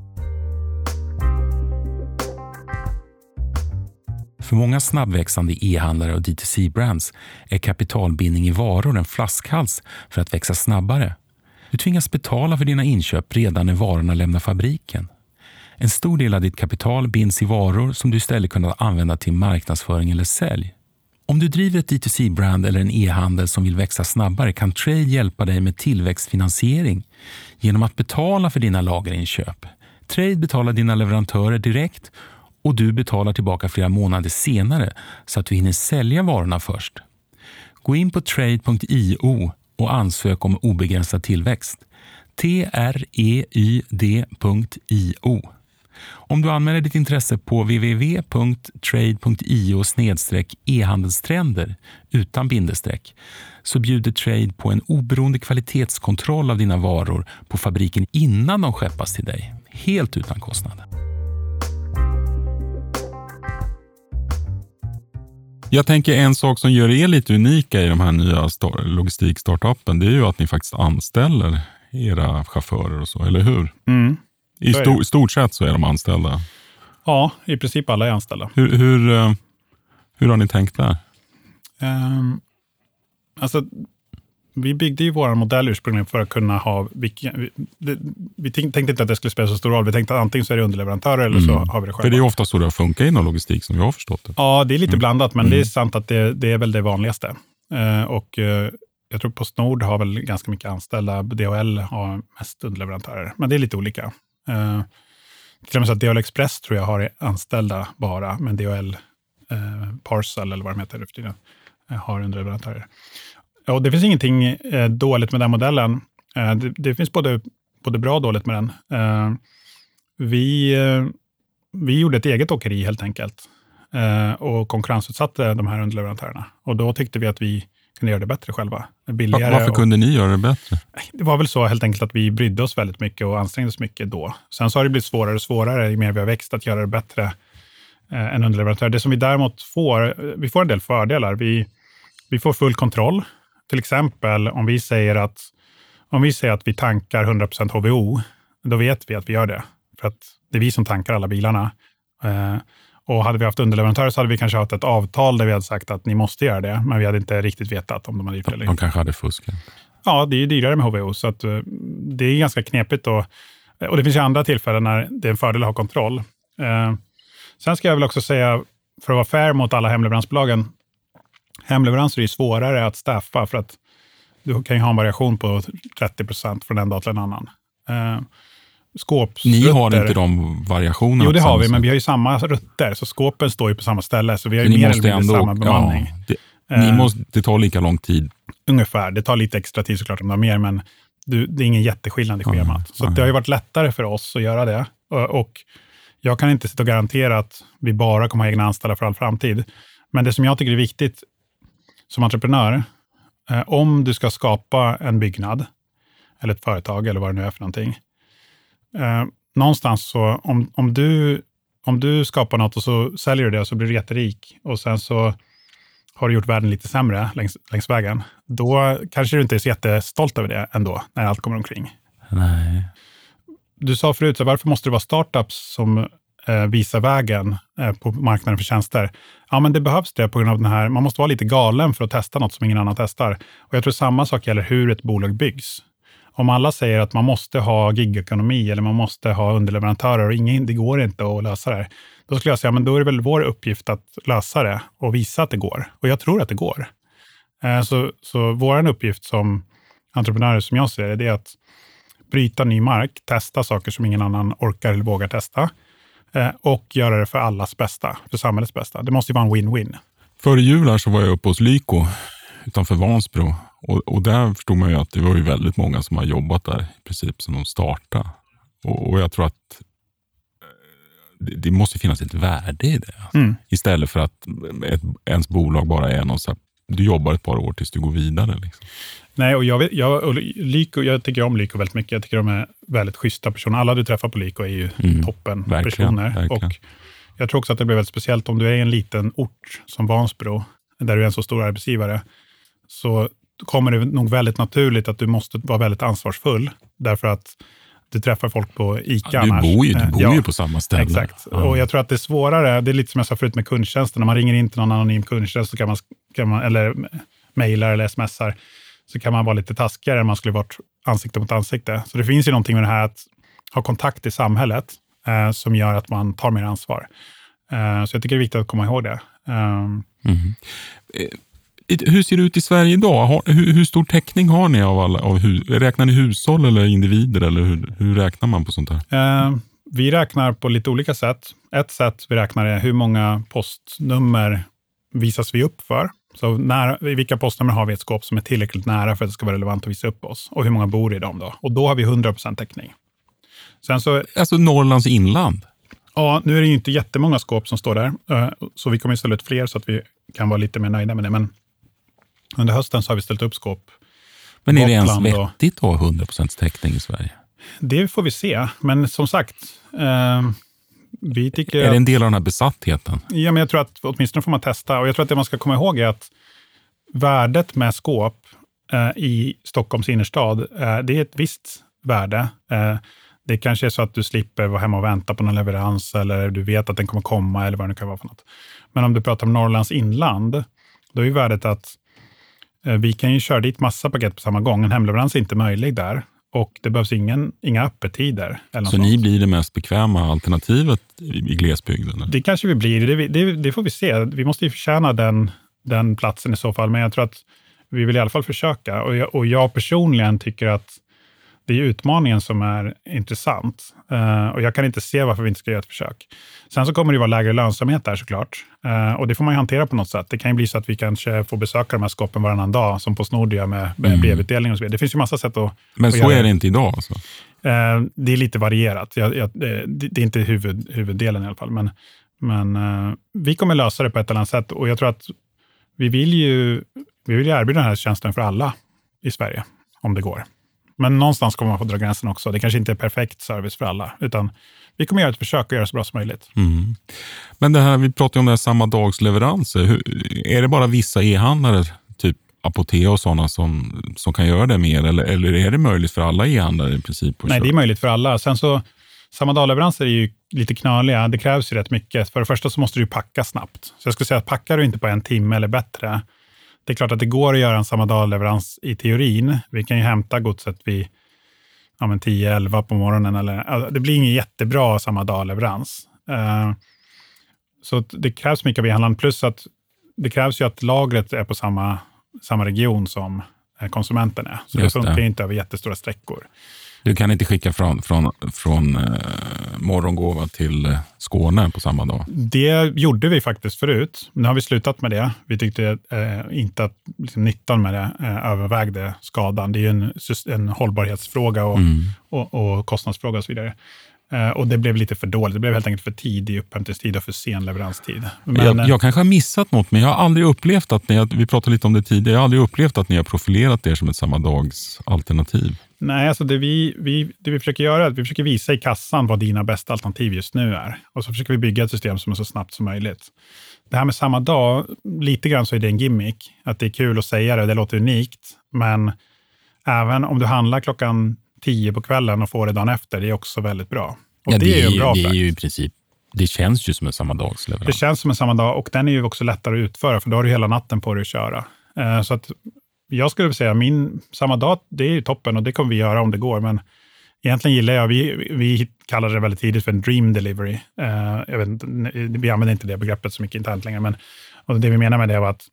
[SPEAKER 2] För många snabbväxande e-handlare och D two C-brands är kapitalbindning i varor en flaskhals för att växa snabbare. Du tvingas betala för dina inköp redan när varorna lämnar fabriken. En stor del av ditt kapital binds i varor som du istället kan använda till marknadsföring eller sälj. Om du driver ett D two C-brand eller en e-handel som vill växa snabbare kan Trade hjälpa dig med tillväxtfinansiering genom att betala för dina lagerinköp. Trade betalar dina leverantörer direkt och du betalar tillbaka flera månader senare så att du hinner sälja varorna först. Gå in på trade punkt io och ansök om obegränsad tillväxt. T R E Y D punkt I O. Om du anmäler ditt intresse på w w w punkt trade punkt io snedstreck e-handelstrender utan bindestreck så bjuder Trade på en oberoende kvalitetskontroll av dina varor på fabriken innan de skeppas till dig. Helt utan kostnad.
[SPEAKER 4] Jag tänker en sak som gör er lite unika i de här nya star- logistikstartupen, det är ju att ni faktiskt anställer era chaufförer och så, eller hur?
[SPEAKER 1] Mm.
[SPEAKER 4] I stor, stort sett så är de anställda.
[SPEAKER 1] Ja, i princip alla är anställda.
[SPEAKER 4] Hur, hur, hur har ni tänkt där?
[SPEAKER 1] Um, alltså, vi byggde ju vår modell ursprungligen för att kunna ha... Vilka, vi, det, vi tänkte inte att det skulle spela så stor roll. Vi tänkte att antingen så är det underleverantörer eller mm. så har vi det själva.
[SPEAKER 4] För det är ofta så det funkar inom logistik som jag har förstått det.
[SPEAKER 1] Ja, det är lite mm. blandat, men mm. det är sant att det, det är väl det vanligaste. Uh, och uh, jag tror PostNord har väl ganska mycket anställda. D H L har mest underleverantörer, men det är lite olika. Uh, till och med så att D H L Express tror jag har anställda bara, men D H L uh, Parcel eller vad de heter uh, har underleverantörer. Och det finns ingenting uh, dåligt med den modellen. Uh, det, det finns både, både bra och dåligt med den. Uh, vi, uh, vi gjorde ett eget åkeri helt enkelt uh, och konkurrensutsatte de här underleverantörerna. Och då tyckte vi att vi kunde göra det bättre själva. Billigare.
[SPEAKER 4] Varför
[SPEAKER 1] och,
[SPEAKER 4] kunde ni göra det bättre?
[SPEAKER 1] Det var väl så helt enkelt att vi brydde oss väldigt mycket och ansträngde oss mycket då. Sen så har det blivit svårare och svårare ju mer vi har växt att göra det bättre eh, än underleverantör. Det som vi däremot får, vi får en del fördelar. Vi, vi får full kontroll. Till exempel om vi säger att om vi säger att vi tankar hundra procent H V O, då vet vi att vi gör det. För att det är vi som tankar alla bilarna. Eh, Och hade vi haft underleverantörer så hade vi kanske haft ett avtal där vi hade sagt att ni måste göra det. Men vi hade inte riktigt vetat om de hade gjort det eller inte.
[SPEAKER 4] De kanske hade fuskat.
[SPEAKER 1] Ja, det är ju dyrare med H V O. Så att, uh, det är ganska knepigt. Och, och det finns ju andra tillfällen när det är en fördel att ha kontroll. Uh, sen ska jag väl också säga, för att vara fair mot alla hemleveransbolagen. Hemleveranser är ju svårare att staffa för att du kan ju ha en variation på trettio procent från en dag till en annan. Uh,
[SPEAKER 4] Ni har inte de variationerna?
[SPEAKER 1] Jo, det har vi, men vi har ju samma rutter. Så skåpen står ju på samma ställe. Så vi har
[SPEAKER 4] så
[SPEAKER 1] ju mer eller mindre ändå, samma bemanning.
[SPEAKER 4] Ja, det, ni måste, det tar lika lång tid?
[SPEAKER 1] Ungefär. Det tar lite extra tid såklart om det har mer, men du, det är ingen jätteskillnad i schemat. Mm, så mm. det har ju varit lättare för oss att göra det. Och, och jag kan inte sitta och garantera att vi bara kommer ha egna anställda för all framtid. Men det som jag tycker är viktigt som entreprenör, eh, om du ska skapa en byggnad eller ett företag eller vad det nu är för någonting. Eh, någonstans så, om, om, du, om du skapar något och så säljer du det och så blir du jätterik och sen så har du gjort världen lite sämre längs, längs vägen, då kanske du inte är så jättestolt över det ändå när allt kommer omkring.
[SPEAKER 4] Nej.
[SPEAKER 1] Du sa förut, så varför måste det vara startups som eh, visar vägen eh, på marknaden för tjänster? Ja, men det behövs det på grund av den här, man måste vara lite galen för att testa något som ingen annan testar. Och jag tror samma sak gäller hur ett bolag byggs. Om alla säger att man måste ha gigekonomi eller man måste ha underleverantörer och ingen, det går inte att lösa det här. Då skulle jag säga, men då är det väl vår uppgift att lösa det och visa att det går. Och jag tror att det går. Så, så vår uppgift som entreprenörer, som jag ser det, det är att bryta ny mark, testa saker som ingen annan orkar eller vågar testa och göra det för allas bästa, för samhällets bästa. Det måste ju vara en win-win.
[SPEAKER 4] Före jul här så var jag uppe hos Lyko utanför Vansbro och, och där förstod man ju att det var ju väldigt många som har jobbat där i princip som de startade. Och, och jag tror att det, det måste finnas ett värde i det. Mm. Istället för att ett, ens bolag bara är någon så här, du jobbar ett par år tills du går vidare. Liksom.
[SPEAKER 1] Nej, och jag, vet, jag, och Lyko, jag tycker om Lyko väldigt mycket. Jag tycker de är väldigt schyssta personer. Alla du träffar på Lyko är ju mm, toppen verkligen, personer. Verkligen. Och jag tror också att det blir väldigt speciellt om du är i en liten ort som Vansbro, där du är en så stor arbetsgivare, så kommer det nog väldigt naturligt att du måste vara väldigt ansvarsfull. Därför att du träffar folk på ICA
[SPEAKER 4] ja,
[SPEAKER 1] annars.
[SPEAKER 4] Du bor ju, du bor ja, ju på samma ställe.
[SPEAKER 1] Exakt.
[SPEAKER 4] Ja.
[SPEAKER 1] Och jag tror att det är svårare, det är lite som jag sa förut med kundtjänsten. När man ringer in till någon anonym kundtjänst så kan man, kan man eller mejlar eller smsar, så kan man vara lite taskigare än man skulle varit ansikte mot ansikte. Så det finns ju någonting med det här att ha kontakt i samhället eh, som gör att man tar mer ansvar. Eh, så jag tycker det är viktigt att komma ihåg det. Um,
[SPEAKER 4] mm. Hur ser det ut i Sverige idag? Har, hur, hur stor täckning har ni av alla? Av hu, räknar ni hushåll eller individer? Eller hur, hur räknar man på sånt här?
[SPEAKER 1] Eh, vi räknar på lite olika sätt. Ett sätt vi räknar är hur många postnummer visas vi upp för. Så när, i vilka postnummer har vi ett skåp som är tillräckligt nära för att det ska vara relevant att visa upp oss? Och hur många bor i dem då? Och då har vi hundra procent täckning. Sen så,
[SPEAKER 4] alltså Norrlands inland?
[SPEAKER 1] Ja, nu är det ju inte jättemånga skåp som står där. Så vi kommer att ställa ut fler så att vi kan vara lite mer nöjda med det. Men under hösten så har vi ställt upp skåp.
[SPEAKER 4] Men är det ens vettigt att ha hundra procent täckning i Sverige?
[SPEAKER 1] Det får vi se. Men som sagt, eh, vi tycker...
[SPEAKER 4] Är det en del av den här besattheten?
[SPEAKER 1] Ja, men jag tror att åtminstone får man testa. Och jag tror att det man ska komma ihåg är att värdet med skåp eh, i Stockholms innerstad, eh, det är ett visst värde. Eh, det kanske är så att du slipper vara hemma och vänta på någon leverans eller du vet att den kommer komma eller vad det kan vara för något. Men om du pratar om Norrlands inland, då är ju värdet att vi kan ju köra dit massa paket på samma gång. En hemleverans är inte möjlig där. Och det behövs ingen, inga öppettider. Eller
[SPEAKER 4] så
[SPEAKER 1] sånt.
[SPEAKER 4] Ni blir det mest bekväma alternativet i, i glesbygden? Eller?
[SPEAKER 1] Det kanske vi blir. Det, det, det får vi se. Vi måste ju förtjäna den, den platsen i så fall. Men jag tror att vi vill i alla fall försöka. Och jag, och jag personligen tycker att det är utmaningen som är intressant. Uh, och jag kan inte se varför vi inte ska göra ett försök. Sen så kommer det vara lägre lönsamhet där såklart. Uh, och det får man ju hantera på något sätt. Det kan ju bli så att vi kanske får besöka de här skåpen varannan dag som på Snord gör med mm. brevutdelning och så vidare. Det finns ju massa sätt att...
[SPEAKER 4] Men
[SPEAKER 1] att
[SPEAKER 4] så är det inte idag alltså?
[SPEAKER 1] Uh, det är lite varierat. Jag, jag, det, det är inte huvud, huvuddelen i alla fall. Men, men uh, vi kommer lösa det på ett eller annat sätt. Och jag tror att vi vill ju vi vill ju erbjuda den här tjänsten för alla i Sverige. Om det går. Men någonstans kommer man få dra gränsen också. Det kanske inte är perfekt service för alla. Utan vi kommer göra ett försök och göra så bra som möjligt.
[SPEAKER 4] Mm. Men det här, vi pratar ju om det här samma dags leveranser. Hur, är det bara vissa e-handlare, typ Apotea och sådana, som, som kan göra det mer? Eller, eller är det möjligt för alla e-handlare i princip?
[SPEAKER 1] Nej, det är möjligt för alla. Sen så, samma dagleveranser är ju lite knöliga. Det krävs ju rätt mycket. För det första så måste du packa snabbt. Så jag skulle säga att packar du inte på en timme eller bättre, det är klart att det går att göra en samma dagleverans i teorin. Vi kan ju hämta godset vid ja, men tio elva på morgonen. Eller, alltså, det blir ingen jättebra samma dagleverans. Uh, så det krävs mycket av e-handlaren. Plus att det krävs ju att lagret är på samma, samma region som konsumenten är. Så Just det funkar inte över jättestora sträckor.
[SPEAKER 4] Du kan inte skicka från, från, från eh, Morgongåva till eh, Skåne på samma dag?
[SPEAKER 1] Det gjorde vi faktiskt förut. Nu har vi slutat med det. Vi tyckte eh, inte att liksom, nyttan med det eh, övervägde skadan. Det är ju en, en hållbarhetsfråga och, mm. och, och kostnadsfråga och så vidare. Eh, och det blev lite för dåligt. Det blev helt enkelt för tidig upphämtningstid och för sen leveranstid. Men,
[SPEAKER 4] jag, jag kanske har missat något, men jag har aldrig upplevt att ni, vi pratade lite om det tidigare, jag har aldrig upplevt att ni har profilerat er som ett samma dags alternativ.
[SPEAKER 1] Nej, alltså det vi, vi, det vi försöker göra är att vi försöker visa i kassan vad dina bästa alternativ just nu är. Och så försöker vi bygga ett system som är så snabbt som möjligt. Det här med samma dag, lite grann så är det en gimmick. Att det är kul att säga det, det låter unikt. Men även om du handlar klockan tio på kvällen och får det dagen efter, det är också väldigt bra. Och
[SPEAKER 4] ja, det, det är ju bra
[SPEAKER 1] det
[SPEAKER 4] är ju i princip, det känns ju som en samma dags leverans.
[SPEAKER 1] Det känns som en samma dag och den är ju också lättare att utföra för då har du hela natten på dig att köra. Eh, så att jag skulle säga min samma dag, det är ju toppen och det kommer vi göra om det går. Men egentligen gillar jag, vi, vi kallar det väldigt tidigt för en dream delivery. Uh, jag vet inte, vi använder inte det begreppet så mycket internt längre. Men och det vi menar med det var att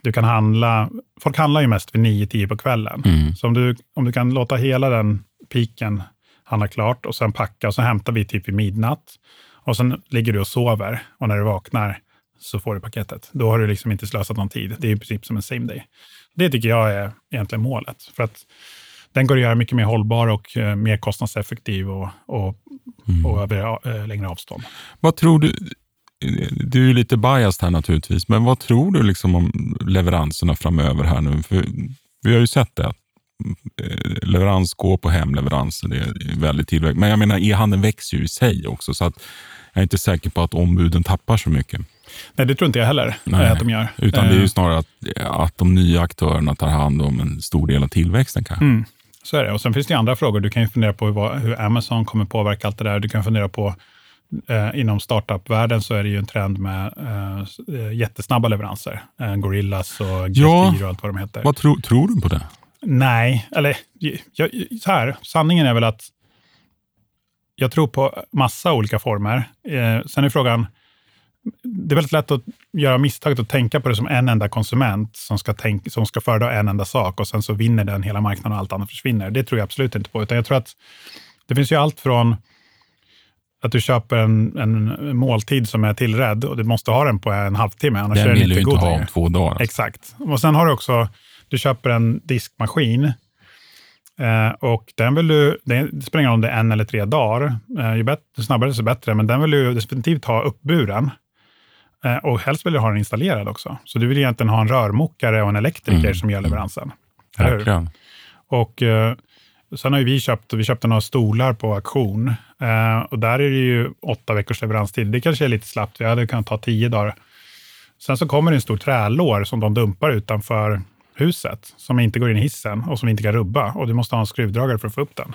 [SPEAKER 1] du kan handla, folk handlar ju mest vid nio tio på kvällen.
[SPEAKER 2] Mm.
[SPEAKER 1] Så om du, om du kan låta hela den piken handla klart och sen packa och så hämtar vi typ i midnatt. Och sen ligger du och sover och när du vaknar så får du paketet. Då har du liksom inte slösat någon tid. Det är i princip som en same day. Det tycker jag är egentligen målet. För att den går att göra mycket mer hållbar och uh, mer kostnadseffektiv och, och, mm. och över uh, längre avstånd.
[SPEAKER 4] Vad tror du, du är lite biased här naturligtvis, men vad tror du liksom om leveranserna framöver här nu? För vi har ju sett det. Leveransskåp och hemleveranser, det är väldigt tillväxt. Men jag menar, e-handeln växer ju i sig också, så att jag är inte säker på att ombuden tappar så mycket.
[SPEAKER 1] Nej, det tror inte jag heller. Nej, att de gör.
[SPEAKER 4] Utan det är ju snarare att, att de nya aktörerna tar hand om en stor del av tillväxten kanske.
[SPEAKER 1] Mm, så är det. Och sen finns det andra frågor. Du kan ju fundera på hur, hur Amazon kommer påverka allt det där. Du kan fundera på eh, inom startup-världen så är det ju en trend med eh, jättesnabba leveranser. Eh, Gorillas och Getir
[SPEAKER 4] ja,
[SPEAKER 1] och allt vad de heter.
[SPEAKER 4] Vad tro, tror du på det?
[SPEAKER 1] Nej, eller jag, så här, sanningen är väl att jag tror på massa olika former. Eh, sen är frågan, det är väldigt lätt att göra misstaget att tänka på det som en enda konsument som ska, tänka, som ska föredra en enda sak och sen så vinner den hela marknaden och allt annat försvinner. Det tror jag absolut inte på, utan jag tror att det finns ju allt från att du köper en, en måltid som är tillrädd och du måste ha den på en halvtimme, annars
[SPEAKER 4] den
[SPEAKER 1] är den
[SPEAKER 4] vill
[SPEAKER 1] inte
[SPEAKER 4] du
[SPEAKER 1] god
[SPEAKER 4] inte ha
[SPEAKER 1] längre.
[SPEAKER 4] om två dagar.
[SPEAKER 1] Exakt. Och sen har du också, du köper en diskmaskin eh, och den vill du, det spelar ingen roll om det är en eller tre dagar, eh, ju, bättre, ju snabbare så bättre, men den vill du definitivt ha uppburen. Eh, och helst vill du ha den installerad också. Så du vill egentligen ha en rörmokare och en elektriker mm. som gör leveransen.
[SPEAKER 4] Verkligen.
[SPEAKER 1] Och eh, sen har ju vi köpt, vi köpte några stolar på auktion. Eh, och där är det ju åtta veckors leveranstid. Det kanske är lite slappt, vi hade kunnat ta tio dagar. Sen så kommer det en stor trälår som de dumpar utanför huset, som inte går in i hissen och som inte kan rubba. Och du måste ha en skruvdragare för att få upp den.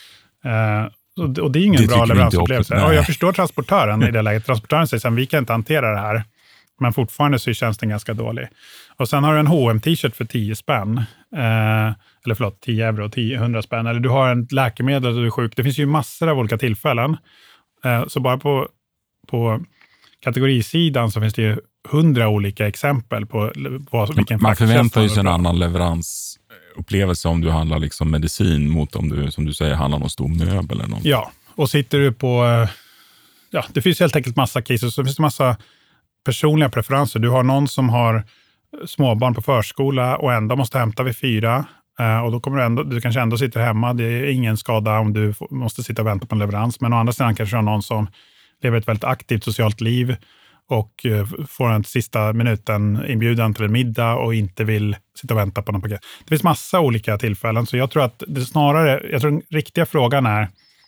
[SPEAKER 1] Eh, och, och det är ingen det bra leveransupplevelse. Och jag förstår transportören i det läget. Transportören säger att vi kan inte hantera det här. Men fortfarande så är tjänsten ganska dålig. Och sen har du en H och M t-shirt för tio spänn. Eh, eller förlåt, tio euro, tio, hundra spänn. Eller du har en läkemedel och du är sjuk. Det finns ju massor av olika tillfällen. Eh, så bara på, på kategorisidan så finns det ju hundra olika exempel på, på vilken
[SPEAKER 4] man förväntar ju sig en annan leveransupplevelse om du handlar liksom medicin mot om du, som du säger, handlar om stor möbel eller något.
[SPEAKER 1] Ja, och sitter du på, ja, det finns helt enkelt massa cases, så finns det massa personliga preferenser. Du har någon som har småbarn på förskola och ändå måste hämta vid fyra, och då kommer du ändå, du kanske ändå sitter hemma, det är ingen skada om du måste sitta och vänta på en leverans, men å andra sidan kanske du har någon som lever ett väldigt aktivt socialt liv och får en sista minuten inbjudan till en middag och inte vill sitta och vänta på någon paket. Det finns massa olika tillfällen, så jag tror att det snarare, jag tror den riktiga frågan är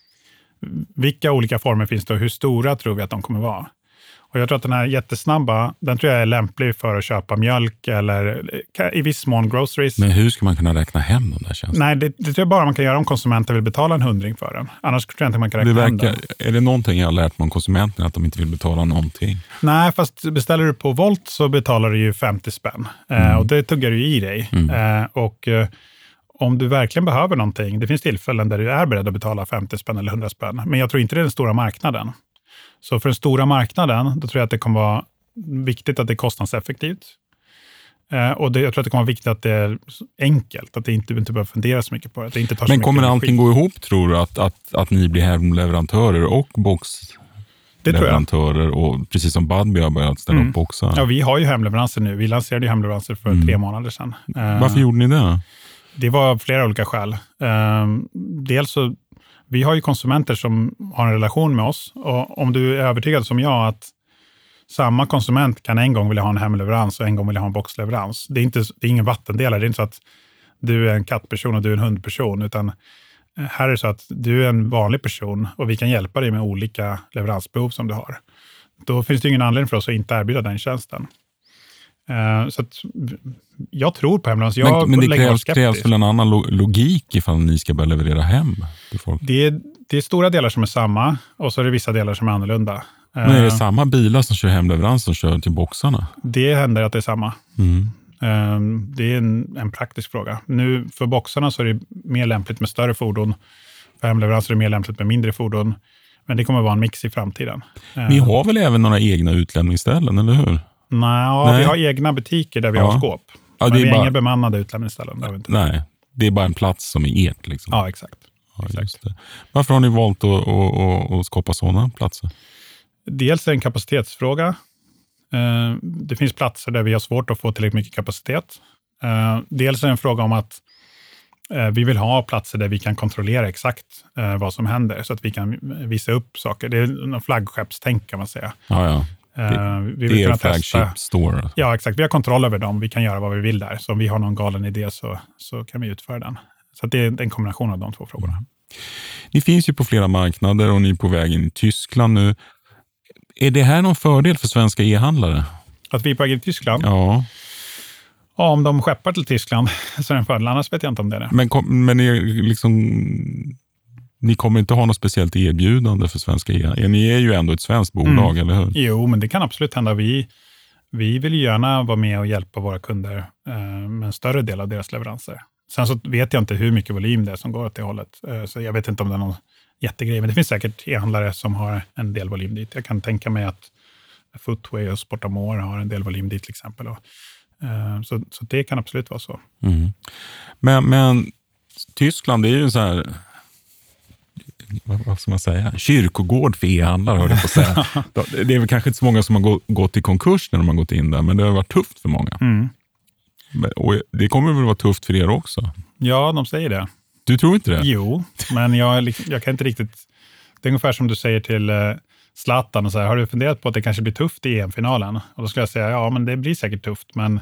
[SPEAKER 1] vilka olika former finns det och hur stora tror vi att de kommer vara? Och jag tror att den här jättesnabba, den tror jag är lämplig för att köpa mjölk eller i viss mån groceries.
[SPEAKER 4] Men hur ska man kunna räkna hem de där tjänsterna?
[SPEAKER 1] Nej, det, det tror jag bara man kan göra om konsumenter vill betala en hundring för den. Annars tror jag inte man kan räkna
[SPEAKER 4] det verkar,
[SPEAKER 1] hem den.
[SPEAKER 4] Är det någonting jag har lärt mig om konsumenterna, att de inte vill betala någonting?
[SPEAKER 1] Nej, fast beställer du på Volt så betalar du ju femtio spänn. Mm. Eh, och det tuggar du i dig. Mm. Eh, och eh, om du verkligen behöver någonting, det finns tillfällen där du är beredd att betala femtio spänn eller hundra spänn. Men jag tror inte det är den stora marknaden. Så för den stora marknaden, då tror jag att det kommer vara viktigt att det är kostnadseffektivt. Eh, och det, jag tror att det kommer vara viktigt att det är enkelt, att det inte, inte behöver fundera så mycket på det. Att det inte tar så
[SPEAKER 4] Men
[SPEAKER 1] mycket
[SPEAKER 4] kommer
[SPEAKER 1] energi.
[SPEAKER 4] allting gå ihop, tror du, att, att, att ni blir hemleverantörer och boxleverantörer? Och precis som Budbee har börjat ställa
[SPEAKER 1] mm.
[SPEAKER 4] upp boxar.
[SPEAKER 1] Ja, vi har ju hemleveranser nu. Vi lanserade ju hemleveranser för mm. tre månader sedan. Eh,
[SPEAKER 4] Varför gjorde ni det?
[SPEAKER 1] Det var flera olika skäl. Eh, dels så vi har ju konsumenter som har en relation med oss, och om du är övertygad som jag att samma konsument kan en gång vilja ha en hemleverans och en gång vilja ha en boxleverans. Det är, inte, det är ingen vattendelare, det är inte så att du är en kattperson och du är en hundperson, utan här är det så att du är en vanlig person och vi kan hjälpa dig med olika leveransbehov som du har. Då finns det ingen anledning för oss att inte erbjuda den tjänsten. Uh, så att jag tror på hemleverans. Jag
[SPEAKER 4] men, men det krävs, krävs väl en annan logik ifall ni ska börja leverera hem till folk?
[SPEAKER 1] Det är, det är stora delar som är samma och så är det vissa delar som är annorlunda.
[SPEAKER 4] Men är det uh, samma bilar som kör hemleverans som kör till boxarna?
[SPEAKER 1] Det händer att det är samma.
[SPEAKER 4] Mm.
[SPEAKER 1] Uh, det är en, en praktisk fråga. Nu för boxarna så är det mer lämpligt med större fordon. För hemleverans är det mer lämpligt med mindre fordon. Men det kommer att vara en mix i framtiden.
[SPEAKER 4] Ni har väl även några egna utlämningsställen, eller hur?
[SPEAKER 1] Nej,
[SPEAKER 4] Nej.
[SPEAKER 1] vi har egna butiker där vi
[SPEAKER 4] Ja.
[SPEAKER 1] har skåp.
[SPEAKER 4] Ja,
[SPEAKER 1] Men
[SPEAKER 4] det är
[SPEAKER 1] vi har
[SPEAKER 4] bara-
[SPEAKER 1] inga bemannade utlämningsställen. Det har vi inte.
[SPEAKER 4] Nej, det är bara en plats som är ert. Liksom.
[SPEAKER 1] Ja, exakt.
[SPEAKER 4] Ja,
[SPEAKER 1] exakt.
[SPEAKER 4] just det. Varför har ni valt att, att, att, att skapa sådana platser?
[SPEAKER 1] Dels är det en kapacitetsfråga. Eh, Det finns platser där vi har svårt att få tillräckligt mycket kapacitet. Eh, Dels är det en fråga om att eh, vi vill ha platser där vi kan kontrollera exakt eh, vad som händer, så att vi kan visa upp saker. Det är en flaggskeppstänk kan man säga.
[SPEAKER 4] Ja, ja.
[SPEAKER 1] Eh, Vi
[SPEAKER 4] Det
[SPEAKER 1] vill
[SPEAKER 4] är
[SPEAKER 1] kunna
[SPEAKER 4] er flagship
[SPEAKER 1] testa.
[SPEAKER 4] store.
[SPEAKER 1] Ja, exakt. Vi har kontroll över dem. Vi kan göra vad vi vill där. Så om vi har någon galen idé så, så kan vi utföra den. Så att det är en kombination av de två frågorna.
[SPEAKER 4] Ni finns ju på flera marknader och ni är på väg in i Tyskland nu. Är det här någon fördel för svenska e-handlare?
[SPEAKER 1] Att vi är på väg in i Tyskland? Ja.
[SPEAKER 4] Ja,
[SPEAKER 1] Om de skeppar till Tyskland så är det en fördel. Annars vet jag inte om det är det.
[SPEAKER 4] men, kom, men är liksom, ni kommer inte ha något speciellt erbjudande för svenska e-handlare? Ni är ju ändå ett svenskt bolag, eller hur?
[SPEAKER 1] Jo, men det kan absolut hända. Vi, vi vill ju gärna vara med och hjälpa våra kunder eh, med en större del av deras leveranser. Sen så vet jag inte hur mycket volym det är som går åt det hållet. Eh, så jag vet inte om det är någon jättegrej. Men det finns säkert e-handlare som har en del volym dit. Jag kan tänka mig att Footway och Sportamore har en del volym dit till exempel. Och, eh, så, så det kan absolut vara så.
[SPEAKER 4] Mm. Men, men Tyskland, det är ju en så här, vad, vad ska man säga, kyrkogård för e-handlare, hör jag på att säga. Det är väl kanske inte så många som har gå, gått i konkurs när de har gått in där, men det har varit tufft för många.
[SPEAKER 1] Mm.
[SPEAKER 4] Men, och det kommer väl vara tufft för er också?
[SPEAKER 1] Ja, de säger det.
[SPEAKER 4] Du tror inte det?
[SPEAKER 1] Jo, men jag, jag kan inte riktigt... Det är ungefär som du säger till eh, Zlatan och så här, har du funderat på att det kanske blir tufft i E M-finalen? Och då skulle jag säga, ja men det blir säkert tufft, men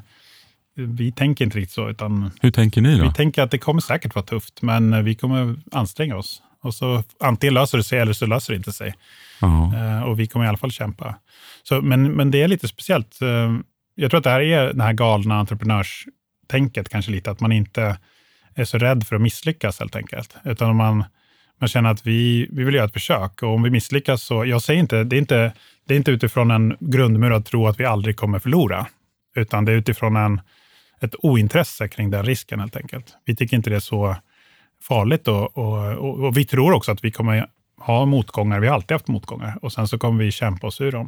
[SPEAKER 1] vi tänker inte riktigt så, utan
[SPEAKER 4] Hur tänker ni då?
[SPEAKER 1] vi tänker att det kommer säkert vara tufft, men vi kommer anstränga oss. Och så antingen löser det sig eller så löser det inte sig.
[SPEAKER 4] Ja.
[SPEAKER 1] Eh, och vi kommer i alla fall kämpa. Så, men, men det är lite speciellt. Eh, jag tror att det här är det här galna entreprenörstänket kanske lite, att man inte är så rädd för att misslyckas helt enkelt. Utan om man, man känner att vi, vi vill göra ett försök, och om vi misslyckas så, jag säger inte, det är inte, det är inte utifrån en grundmurad tro att vi aldrig kommer förlora, utan det är utifrån en, ett ointresse kring den risken helt enkelt. Vi tycker inte det är så farligt, och, och, och, och vi tror också att vi kommer ha motgångar, vi har alltid haft motgångar, och sen så kommer vi kämpa oss ur dem.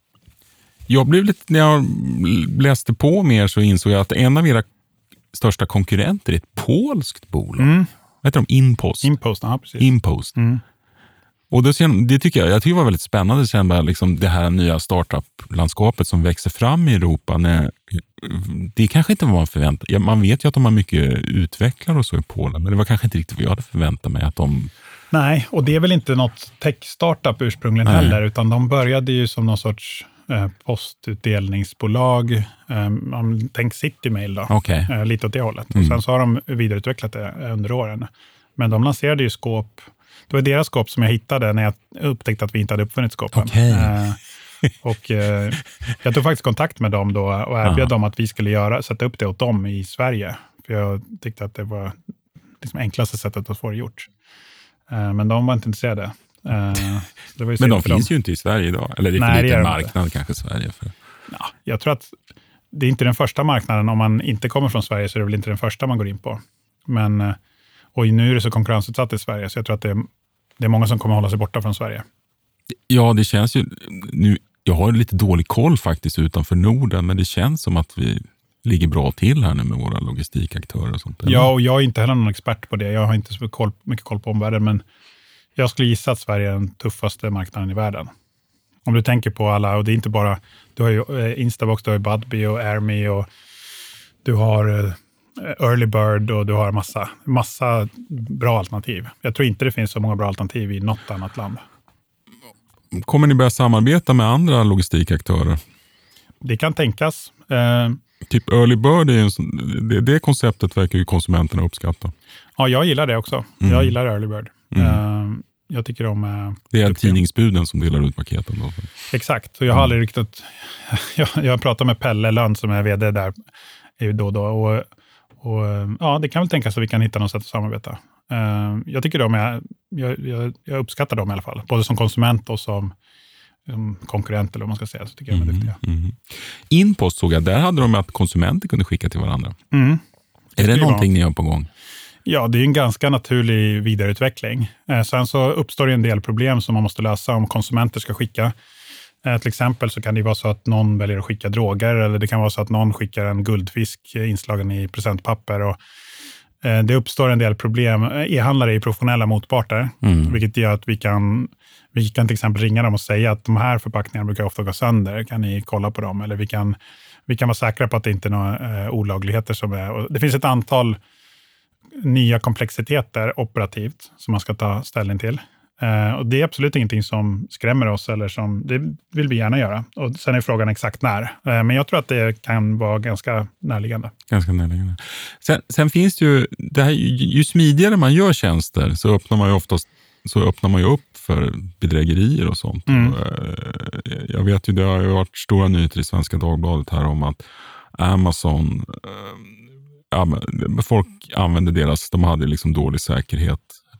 [SPEAKER 4] Jag blev lite, när jag läste på mer så insåg jag att en av era största konkurrenter är ett polskt bolag.
[SPEAKER 1] Mm.
[SPEAKER 4] Vad heter de? Inpost.
[SPEAKER 1] Impost, ja precis.
[SPEAKER 4] Impost.
[SPEAKER 1] Mm.
[SPEAKER 4] Och det, det tycker jag, jag tycker det var väldigt spännande sen bara liksom det här nya startup-landskapet som växer fram i Europa. När, det kanske inte var man förväntat. Ja, man vet ju att de har mycket utvecklare och så i Polen, men det var kanske inte riktigt vad jag hade förväntat mig att de...
[SPEAKER 1] Nej, och det är väl inte något tech-startup ursprungligen
[SPEAKER 4] Nej.
[SPEAKER 1] heller, utan de började ju som någon sorts eh, postutdelningsbolag. Eh, tänk Citymail då,
[SPEAKER 4] Okej.
[SPEAKER 1] eh, lite åt det hållet.
[SPEAKER 4] Mm.
[SPEAKER 1] Och sen så har de vidareutvecklat det under åren. Men de lanserade ju skåp. Det var deras skåp som jag hittade när jag upptäckte att vi inte hade uppfunnit skåpen.
[SPEAKER 4] Okej.
[SPEAKER 1] Eh, och eh, jag tog faktiskt kontakt med dem då och erbjöd
[SPEAKER 4] Aha.
[SPEAKER 1] dem att vi skulle göra, sätta upp det åt dem i Sverige. För jag tyckte att det var liksom enklaste sättet att få det gjort. Eh, men de var inte intresserade. Eh, det var ju
[SPEAKER 4] Men de
[SPEAKER 1] synd för
[SPEAKER 4] finns
[SPEAKER 1] dem.
[SPEAKER 4] ju inte i Sverige idag. Eller det är
[SPEAKER 1] Nej,
[SPEAKER 4] för
[SPEAKER 1] det
[SPEAKER 4] liten
[SPEAKER 1] gör de
[SPEAKER 4] marknad kanske Sverige. För.
[SPEAKER 1] Ja, jag tror att det är inte den första marknaden. Om man inte kommer från Sverige så är det väl inte den första man går in på. Men, eh, och nu är det så konkurrensutsatt i Sverige, så jag tror att det är, det är många som kommer hålla sig borta från Sverige.
[SPEAKER 4] Ja, det känns ju... Nu, jag har lite dålig koll faktiskt utanför Norden, men det känns som att vi ligger bra till här nu med våra logistikaktörer och sånt. Eller?
[SPEAKER 1] Ja, och jag är inte heller någon expert på det. Jag har inte så mycket koll, mycket koll på omvärlden, men jag skulle gissa att Sverige är den tuffaste marknaden i världen. Om du tänker på alla, och det är inte bara, du har ju Instabox, du har ju Budbee och AirMe och du har Early Bird och du har massa, massa bra alternativ. Jag tror inte det finns så många bra alternativ i något annat land.
[SPEAKER 4] Kommer ni börja samarbeta med andra logistikaktörer?
[SPEAKER 1] Det kan tänkas. Eh,
[SPEAKER 4] Typ Early Bird, är ju en sån, det, det konceptet verkar ju konsumenterna uppskatta.
[SPEAKER 1] ja, jag gillar det också.
[SPEAKER 4] Mm.
[SPEAKER 1] Jag gillar Early Bird.
[SPEAKER 4] Mm.
[SPEAKER 1] Eh, jag tycker om... Eh,
[SPEAKER 4] Det är
[SPEAKER 1] duktiga.
[SPEAKER 4] tidningsbuden som delar ut paketen då.
[SPEAKER 1] Exakt, så jag har aldrig riktigt... jag, jag pratar med Pelle Lönn som är vd där då och då. Och, och, ja, det kan väl tänkas att vi kan hitta något sätt att samarbeta. Uh, jag tycker de är... Jag, jag, jag uppskattar dem i alla fall. Både som konsument och som, som konkurrent, eller vad man ska säga. Så tycker jag de är duktiga.
[SPEAKER 4] Mm. Inpost såg jag, där hade de att konsumenter kunde skicka till varandra.
[SPEAKER 1] Mm.
[SPEAKER 4] Är det
[SPEAKER 1] Det
[SPEAKER 4] någonting
[SPEAKER 1] var-
[SPEAKER 4] ni har på gång?
[SPEAKER 1] Ja, det är en ganska naturlig vidareutveckling. Eh, sen så uppstår det en del problem som man måste lösa om konsumenter ska skicka Eh, till exempel så kan det vara så att någon väljer att skicka droger, eller det kan vara så att någon skickar en guldfisk inslagen i presentpapper. Och, eh, det uppstår en del problem. E-handlare är professionella motparter, mm. vilket gör att vi kan, vi kan till exempel ringa dem och säga att de här förpackningarna brukar ofta gå sönder. Kan ni kolla på dem? Eller vi kan, vi kan vara säkra på att det inte är några eh, olagligheter som är. Och det finns ett antal nya komplexiteter operativt som man ska ta ställning till. Uh, och det är absolut ingenting som skrämmer oss, eller som det vill vi gärna göra. Och sen är frågan exakt när. Uh, men jag tror att det kan vara ganska närliggande.
[SPEAKER 4] Ganska närliggande. Sen, sen finns det ju, det här, ju smidigare man gör tjänster så öppnar man ju oftast så öppnar man ju upp för bedrägerier och sånt.
[SPEAKER 1] Mm.
[SPEAKER 4] Och, uh, jag vet ju, det har ju varit stora nyheter i Svenska Dagbladet här om att Amazon, uh, ja, folk använde deras, de hade liksom dålig säkerhet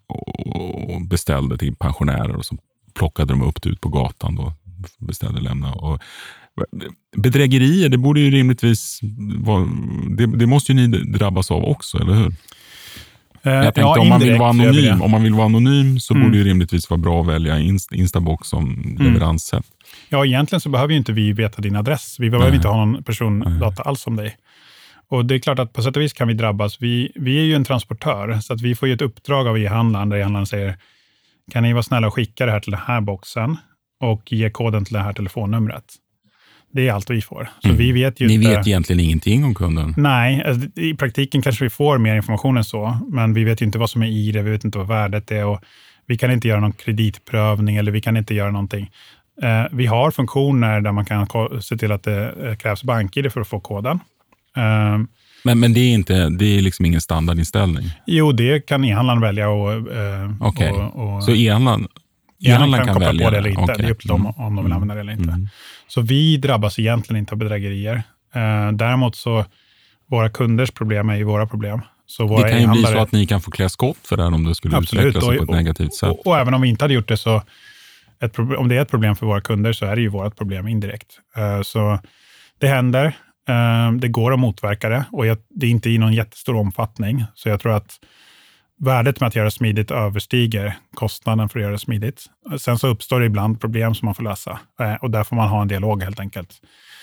[SPEAKER 4] och beställde till pensionärer och så plockade de upp det ut på gatan då, beställde lämna. Och bedrägerier, det borde ju rimligtvis vara, det, det måste ju ni drabbas av också, eller hur?
[SPEAKER 1] Eh,
[SPEAKER 4] Jag tänkte
[SPEAKER 1] ja,
[SPEAKER 4] om man vill vara anonym, om man vill vara anonym så mm. borde det rimligtvis vara bra att välja Instabox som mm. leveranssätt.
[SPEAKER 1] Ja, egentligen så behöver ju inte vi veta din adress. Vi behöver Nej. inte ha någon persondata alls om dig. Och det är klart att på sätt och vis kan vi drabbas. Vi, vi är ju en transportör, så att vi får ju ett uppdrag av e-handlaren där e-handlaren säger, kan ni vara snälla och skicka det här till den här boxen och ge koden till det här telefonnumret. Det är allt vi får. Så mm. vi vet ju
[SPEAKER 2] Ni
[SPEAKER 1] inte,
[SPEAKER 2] vet egentligen ingenting om kunden?
[SPEAKER 1] Nej, i praktiken kanske vi får mer information än så, men vi vet ju inte vad som är i det, vi vet inte vad värdet är, och vi kan inte göra någon kreditprövning, eller vi kan inte göra någonting. Eh, vi har funktioner där man kan se till att det krävs bank-I D för att få koden. Uh,
[SPEAKER 2] men, men det är inte, det är liksom ingen standardinställning?
[SPEAKER 1] Jo, det kan e-handlaren välja. Och, uh,
[SPEAKER 2] okay.
[SPEAKER 1] och, och,
[SPEAKER 2] så e-handlaren,
[SPEAKER 1] e-handlaren kan, kan
[SPEAKER 2] välja
[SPEAKER 1] på det eller inte.
[SPEAKER 2] Okay.
[SPEAKER 1] Det är upp till dem
[SPEAKER 2] mm.
[SPEAKER 1] om de vill använda det eller inte.
[SPEAKER 2] Mm.
[SPEAKER 1] Så vi drabbas egentligen inte av bedrägerier. Uh, däremot så, våra kunders problem är ju våra problem. Så våra
[SPEAKER 4] det kan ju bli så att ni kan få klä skott för det här om det skulle absolut. utveckla sig på ett och, negativt sätt.
[SPEAKER 1] Och, och, och även om vi inte hade gjort det så, ett, om det är ett problem för våra kunder så är det ju vårt problem indirekt. Uh, så det händer. Det går att motverka det, och det är inte i någon jättestor omfattning. Så jag tror att värdet med att göra smidigt överstiger kostnaden för att göra det smidigt. Sen så uppstår det ibland problem som man får lösa, och där får man ha en dialog helt enkelt.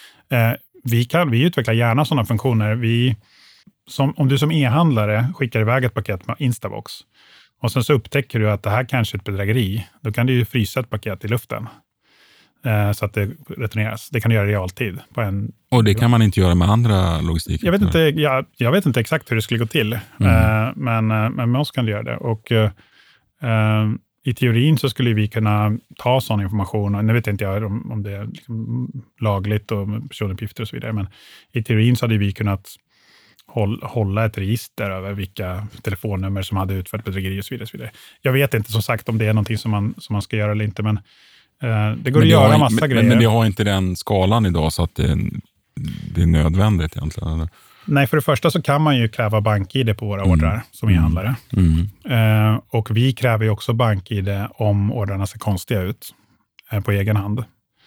[SPEAKER 1] Vi, kan, vi utvecklar gärna sådana funktioner. Vi, som, om du som e-handlare skickar iväg ett paket med Instabox och sen så upptäcker du att det här kanske är ett bedrägeri, då kan du ju frysa ett paket i luften. Så att det returneras. Det kan du göra i realtid. På en...
[SPEAKER 4] Och det kan man inte göra med andra logistik?
[SPEAKER 1] Jag vet inte, jag, jag vet inte exakt hur det skulle gå till. Mm. Men, men med oss kan du göra det. Och uh, i teorin så skulle vi kunna ta sån information. Nu vet inte jag om, om det är liksom lagligt och personuppgifter och så vidare. Men i teorin så hade vi kunnat håll, hålla ett register över vilka telefonnummer som hade utfört bedrägeri och så vidare, och så vidare. Jag vet inte som sagt om det är någonting som man, som man ska göra eller inte. Men det går men att göra
[SPEAKER 4] har,
[SPEAKER 1] massa
[SPEAKER 4] men,
[SPEAKER 1] grejer.
[SPEAKER 4] Men det har inte den skalan idag så att det är, det är nödvändigt egentligen? Eller?
[SPEAKER 1] Nej, för det första så kan man ju kräva bank-I D på våra mm. ordrar som e-handlare. Mm. Eh, och vi kräver ju också bank-I D om ordrarna ser konstiga ut eh, på egen hand.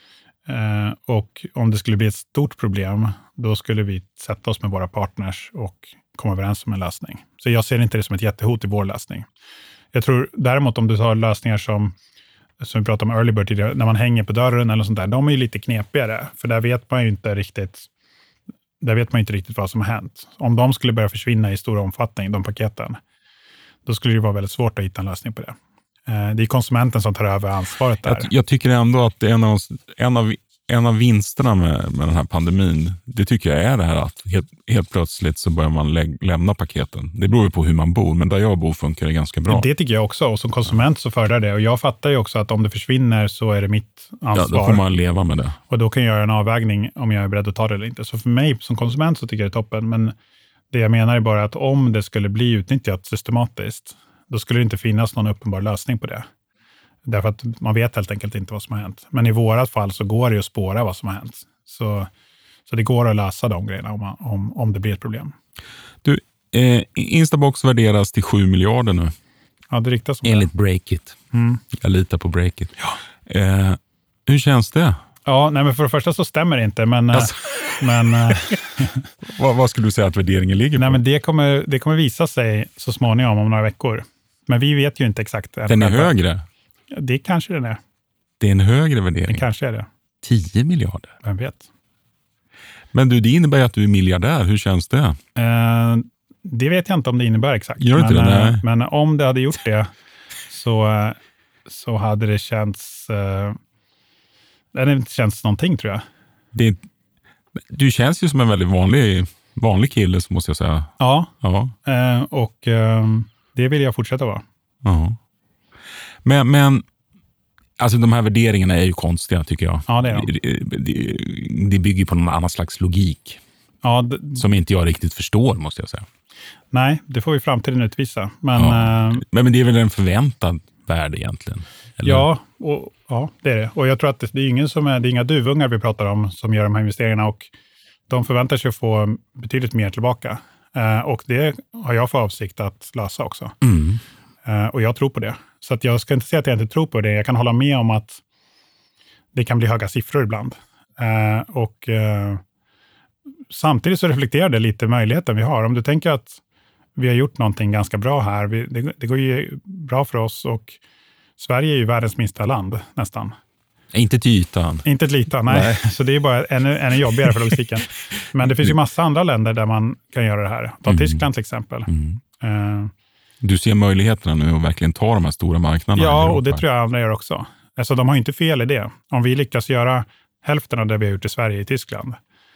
[SPEAKER 1] Eh, och om det skulle bli ett stort problem, då skulle vi sätta oss med våra partners och komma överens om en lösning. Så jag ser inte det som ett jättehot i vår lösning. Jag tror däremot om du har lösningar som som vi pratade om early bird tidigare, när man hänger på dörren eller sånt där, de är ju lite knepigare, för där vet man ju inte riktigt där vet man inte riktigt vad som har hänt. Om de skulle börja försvinna i stor omfattning, de paketen, då skulle det vara väldigt svårt att hitta en lösning på det. Det är konsumenten som tar över ansvaret där.
[SPEAKER 4] Jag, jag tycker ändå att en av, en av, en av vinsterna med, med den här pandemin, det tycker jag är det här att helt, helt plötsligt så börjar man lä- lämna paketen. Det beror ju på hur man bor, men där jag bor funkar det ganska bra.
[SPEAKER 1] Det tycker jag också, och som konsument så föredrar det. Och jag fattar ju också att om det försvinner så är det mitt ansvar.
[SPEAKER 4] Ja, då får man leva med det.
[SPEAKER 1] Och då kan jag göra en avvägning om jag är beredd att ta det eller inte. Så för mig som konsument så tycker jag det är toppen, men det jag menar är bara att om det skulle bli utnyttjat systematiskt, då skulle det inte finnas någon uppenbar lösning på det. Därför att man vet helt enkelt inte vad som har hänt. Men i vårat fall så går det ju att spåra vad som har hänt. Så, så det går att lösa de grejerna om, man, om, om det blir ett problem.
[SPEAKER 4] Du, eh, Instabox värderas till sju miljarder nu.
[SPEAKER 1] Ja, det riktas som
[SPEAKER 2] enligt
[SPEAKER 1] det.
[SPEAKER 2] Breakit.
[SPEAKER 4] Mm. Jag litar på Breakit.
[SPEAKER 1] Ja.
[SPEAKER 4] Eh, hur känns det?
[SPEAKER 1] Ja, nej, men för det första så stämmer det inte. Men,
[SPEAKER 4] alltså.
[SPEAKER 1] men,
[SPEAKER 4] vad, vad skulle du säga att värderingen ligger på?
[SPEAKER 1] Nej, men det, kommer, det kommer visa sig så småningom om några veckor. Men vi vet ju inte exakt.
[SPEAKER 4] Den är högre?
[SPEAKER 1] Det kanske den är.
[SPEAKER 4] Det är en högre värdering?
[SPEAKER 1] Det kanske är det.
[SPEAKER 2] tio miljarder?
[SPEAKER 1] Vem vet?
[SPEAKER 4] Men du, det innebär ju att du är miljardär. Hur känns det?
[SPEAKER 1] Eh, det vet jag inte om det innebär exakt.
[SPEAKER 4] Gör inte
[SPEAKER 1] men,
[SPEAKER 4] det? Nej.
[SPEAKER 1] men om det hade gjort det så, så hade det känts... Eh, det hade inte känts någonting, tror jag.
[SPEAKER 4] Det, du känns ju som en väldigt vanlig, vanlig kille, så måste jag säga.
[SPEAKER 1] Ja,
[SPEAKER 4] Ja.
[SPEAKER 1] eh, och eh, det vill jag fortsätta vara.
[SPEAKER 4] Ja. Men, men alltså de här värderingarna är ju konstiga, tycker jag.
[SPEAKER 1] Ja, det är de.
[SPEAKER 4] Det, det, det bygger på någon annan slags logik.
[SPEAKER 1] Ja, d-
[SPEAKER 4] Som inte jag riktigt förstår, måste jag säga.
[SPEAKER 1] nej, det får vi framtiden utvisa. Men
[SPEAKER 4] Ja.
[SPEAKER 1] eh,
[SPEAKER 4] Men, men det är väl en förväntad värld egentligen? Eller?
[SPEAKER 1] ja, och, ja, det är det. Och jag tror att det, det är ingen som är, det är inga duvungar vi pratar om som gör de här investeringarna, och de förväntar sig att få betydligt mer tillbaka. Eh, och det har jag för avsikt att lösa också.
[SPEAKER 4] Mm.
[SPEAKER 1] Eh, och jag tror på det. Så att jag ska inte säga att jag inte tror på det. Jag kan hålla med om att det kan bli höga siffror ibland. Eh, och eh, samtidigt så reflekterar det lite möjligheten vi har. Om du tänker att vi har gjort någonting ganska bra här. Vi, det, det går ju bra för oss, och Sverige är ju världens minsta land nästan.
[SPEAKER 2] Inte till ytan.
[SPEAKER 1] Inte ett litet, nej. nej. Så det är bara ännu, ännu jobbigare för logistiken. Men det finns ju massa andra länder där man kan göra det här. Ta
[SPEAKER 4] Mm.
[SPEAKER 1] Tyskland till exempel.
[SPEAKER 4] Mm.
[SPEAKER 1] Uh,
[SPEAKER 4] Du ser möjligheterna nu att verkligen ta de här stora marknaderna.
[SPEAKER 1] ja,
[SPEAKER 4] i Europa.
[SPEAKER 1] och det tror jag andra gör också. Alltså de har ju inte fel i det. Om vi lyckas göra hälften av det vi har gjort i Sverige i Tyskland.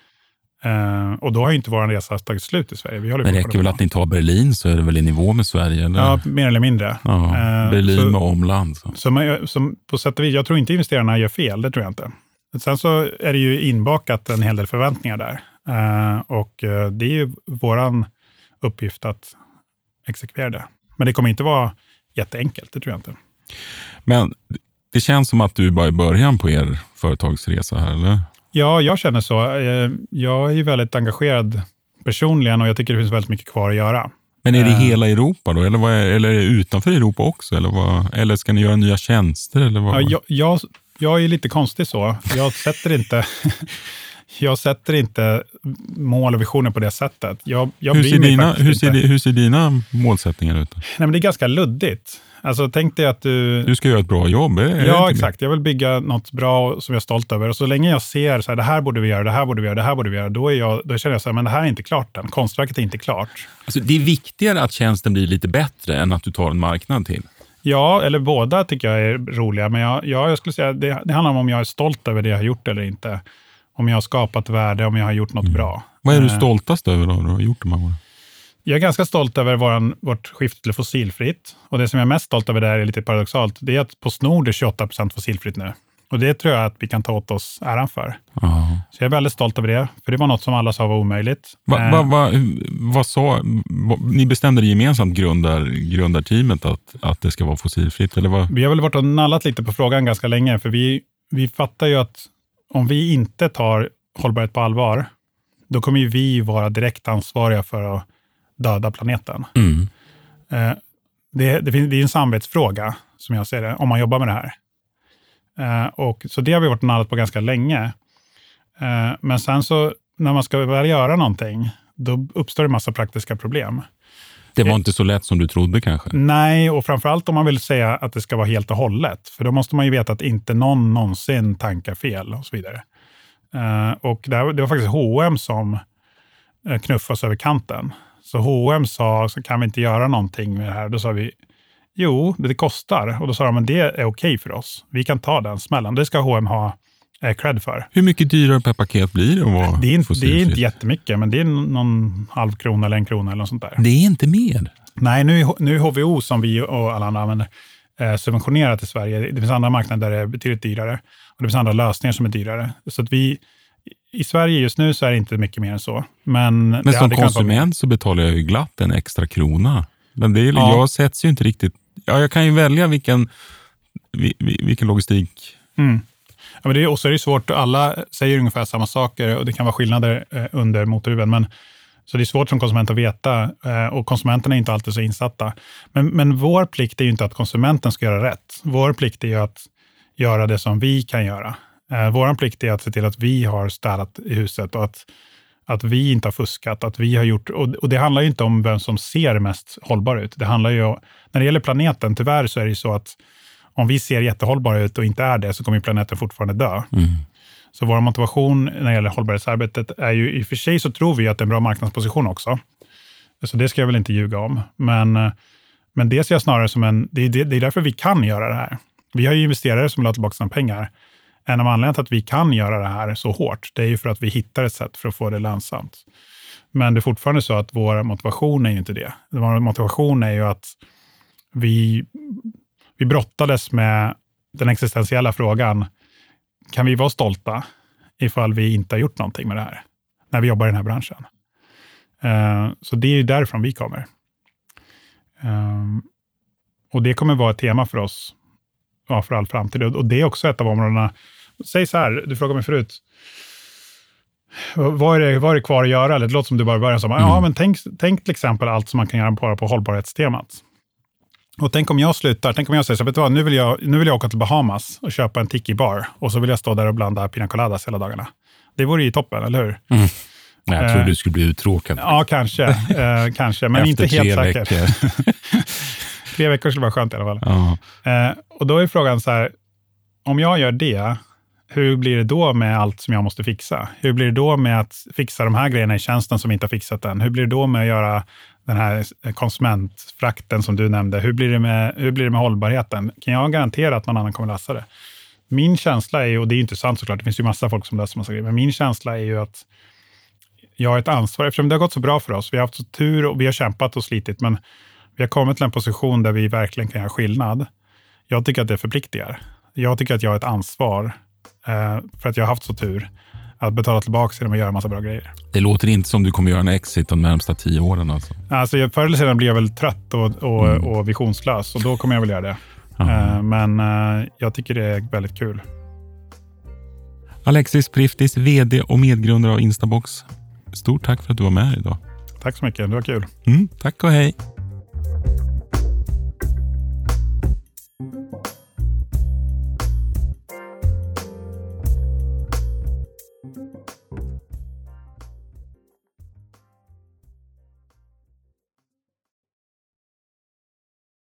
[SPEAKER 1] Uh, och då har ju inte vår resa tagit slut i Sverige. Vi håller
[SPEAKER 2] Men det
[SPEAKER 1] på
[SPEAKER 2] räcker väl att ni tar Berlin, så är det väl i nivå med Sverige? Eller?
[SPEAKER 1] Ja, mer eller mindre.
[SPEAKER 2] Ja,
[SPEAKER 1] Uh,
[SPEAKER 2] Berlin
[SPEAKER 1] så-
[SPEAKER 2] med omland. Så.
[SPEAKER 1] Så man, som på sätt och vis, jag tror inte investerarna gör fel, det tror jag inte. Sen så är det ju inbakat en hel del förväntningar där. Eh, och eh, det är ju våran uppgift att exekvera det. Men det kommer inte vara jätteenkelt, det tror jag inte.
[SPEAKER 4] Men det känns som att du bara är i början på er företagsresa här, eller?
[SPEAKER 1] Ja, jag känner så. Eh, jag är ju väldigt engagerad personligen, och jag tycker det finns väldigt mycket kvar att göra.
[SPEAKER 4] Men är det
[SPEAKER 1] Eh.
[SPEAKER 4] hela Europa då? Eller, vad är, eller är det utanför Europa också? Eller, vad, eller ska ni göra nya tjänster? Eller vad?
[SPEAKER 1] Ja, jag, jag, jag är lite konstig så. Jag sätter inte... Jag sätter inte mål och visioner på det sättet. Jag, jag
[SPEAKER 4] hur,
[SPEAKER 1] bryr
[SPEAKER 4] ser
[SPEAKER 1] mig
[SPEAKER 4] dina,
[SPEAKER 1] faktiskt
[SPEAKER 4] hur, ser,
[SPEAKER 1] inte.
[SPEAKER 4] di- hur ser dina målsättningar ut?
[SPEAKER 1] Nej, men det är ganska luddigt. Alltså, tänk dig att du...
[SPEAKER 4] Du ska göra ett bra jobb. Är, är det
[SPEAKER 1] ja,
[SPEAKER 4] inte
[SPEAKER 1] exakt. Jag vill bygga något bra som jag är stolt över. Och så länge jag ser så här, det här borde vi göra, det här borde vi göra, det här borde vi göra, då, är jag, då känner jag så här, men det här är inte klart än. Konstverket är inte klart.
[SPEAKER 2] Alltså, det är viktigare att tjänsten blir lite bättre än att du tar en marknad till.
[SPEAKER 1] Ja, eller båda tycker jag är roliga. Men jag, ja, jag skulle säga det, det handlar om om jag är stolt över det jag har gjort eller inte. Om jag har skapat värde, om jag har gjort något bra.
[SPEAKER 4] Vad är du
[SPEAKER 1] Eh,
[SPEAKER 4] stoltast över då? Du har gjort de här åren?
[SPEAKER 1] Jag är ganska stolt över våran, vårt skift till fossilfritt. Och det som jag är mest stolt över där är lite paradoxalt. Det är att på Snord är tjugoåtta procent fossilfritt nu. Och det tror jag att vi kan ta åt oss äran för.
[SPEAKER 4] Ja.
[SPEAKER 1] Så jag är väldigt stolt över det. För det var något som alla sa var omöjligt.
[SPEAKER 4] Va,
[SPEAKER 1] Eh,
[SPEAKER 4] va, va, vad sa, va, ni bestämde det gemensamt, grundar, grundarteamet, att, att det ska vara fossilfritt? Eller vad?
[SPEAKER 1] Vi har väl varit och nallat lite på frågan ganska länge. För vi, vi fattar ju att om vi inte tar hållbarhet på allvar, då kommer ju vi vara direkt ansvariga för att döda planeten.
[SPEAKER 2] Mm.
[SPEAKER 1] Eh, det, det, finns, det är en samvetsfråga, som jag ser det, om man jobbar med det här. Eh, och, så det har vi varit nallat på ganska länge. Eh, men sen så, när man ska väl göra någonting, då uppstår det en massa praktiska problem.
[SPEAKER 2] Det var inte så lätt som du trodde kanske.
[SPEAKER 1] Nej, och framförallt om man vill säga att det ska vara helt och hållet. För då måste man ju veta att inte någon någonsin tankar fel och så vidare. Uh, och det, här, det var faktiskt H och M som uh, knuffas över kanten. Så H och M sa, så kan vi inte göra någonting med det här? Då sa vi, jo, det kostar. Och då sa de, men det är okej för oss. Vi kan ta den smällen. Det ska H och M ha uh, cred för.
[SPEAKER 4] Hur mycket dyrare per paket blir det att vara
[SPEAKER 1] Det är, inte, det är
[SPEAKER 4] fossilfritt?
[SPEAKER 1] inte jättemycket, men det är någon halv krona eller en krona eller något sånt där.
[SPEAKER 2] Det är inte mer.
[SPEAKER 1] Nej, nu är, nu är H V O som vi och alla andra använder eh, subventionerat i Sverige. Det finns andra marknader där det är betydligt dyrare. Och det finns andra lösningar som är dyrare. Så att vi, i Sverige just nu så är det inte mycket mer än så. Men,
[SPEAKER 4] Men
[SPEAKER 1] det
[SPEAKER 4] som
[SPEAKER 1] hade kunnat vara mer.
[SPEAKER 4] konsument så betalar jag ju glatt en extra krona. Men det är,
[SPEAKER 1] Ja.
[SPEAKER 4] jag sätts ju inte riktigt... Ja, jag kan ju välja vilken, vi- vi- vilken logistik...
[SPEAKER 1] Mm. Ja, men det är, och så är det svårt. Alla säger ungefär samma saker och det kan vara skillnader eh, under motorhuven. Men, så det är svårt som konsument att veta eh, och konsumenterna är inte alltid så insatta. Men, men vår plikt är ju inte att konsumenten ska göra rätt. Vår plikt är ju att göra det som vi kan göra. Eh, vår plikt är att se till att vi har städat i huset och att, att vi inte har fuskat. Att vi har gjort, och, och det handlar ju inte om vem som ser mest hållbar ut. Det handlar ju om, när det gäller planeten, tyvärr så är det ju så att Om vi ser jättehållbara ut och inte är det så kommer planeten fortfarande dö.
[SPEAKER 2] Mm.
[SPEAKER 1] Så vår motivation när det gäller hållbarhetsarbetet är ju, i och för sig så tror vi att det är en bra marknadsposition också. Så det ska jag väl inte ljuga om. Men, men det ser jag snarare som en, det är, det är därför vi kan göra det här. Vi har ju investerare som vill ha tillbaka sina pengar. En av anledningarna till att vi kan göra det här så hårt, det är ju för att vi hittar ett sätt för att få det lönsamt. Men det är fortfarande så att vår motivation är ju inte det. Vår motivation är ju att vi, vi brottades med den existentiella frågan, kan vi vara stolta ifall vi inte har gjort någonting med det här när vi jobbar i den här branschen? Uh, så det är ju därifrån vi kommer. Uh, och det kommer vara ett tema för oss ja, för all framtid. Och det är också ett av områdena. Säg så här, du frågade mig förut. Vad är, det, vad är det kvar att göra? Eller det låter som du bara börjar som, mm. ja men tänk, tänk till exempel allt som man kan göra på, på hållbarhetstemat. Och tänk om jag slutar, tänk om jag säger så, vet du vad, nu vill jag, nu vill jag åka till Bahamas och köpa en tiki bar. Och så vill jag stå där och blanda pina coladas hela dagarna. Det vore ju toppen, eller hur?
[SPEAKER 2] Mm. Nej, jag tror uh, du skulle bli uttråkad.
[SPEAKER 1] Ja, kanske. Uh, kanske, men inte helt säkert. Tre veckor skulle vara skönt i alla fall.
[SPEAKER 2] Uh.
[SPEAKER 1] Uh, och då är frågan så här, om jag gör det, hur blir det då med allt som jag måste fixa? Hur blir det då med att fixa de här grejerna i tjänsten som inte har fixat än? Hur blir det då med att göra den här konsumentfrakten som du nämnde? Hur blir det med, hur blir det med hållbarheten? Kan jag garantera att någon annan kommer läsa det? Min känsla är ju, och det är ju inte sant såklart, det finns ju massa folk som läser massa grejer, men min känsla är ju att jag har ett ansvar, eftersom det har gått så bra för oss. Vi har haft så tur och vi har kämpat och slitit, men vi har kommit till en position där vi verkligen kan göra skillnad. Jag tycker att det förpliktigar. Jag tycker att jag har ett ansvar eh, för att jag har haft så tur att betala tillbaka genom att göra en massa bra grejer.
[SPEAKER 2] Det låter inte som du kommer göra en exit de närmsta tio åren alltså.
[SPEAKER 1] Alltså jag, förr eller sedan blir jag väl trött och, och, mm. och visionslös och då kommer jag väl göra det. eh, men eh, jag tycker det är väldigt kul.
[SPEAKER 2] Alexis Priftis, vd och medgrundare av Instabox. Stort tack för att du var med idag.
[SPEAKER 1] Tack så mycket, det var kul.
[SPEAKER 2] Mm, tack och hej.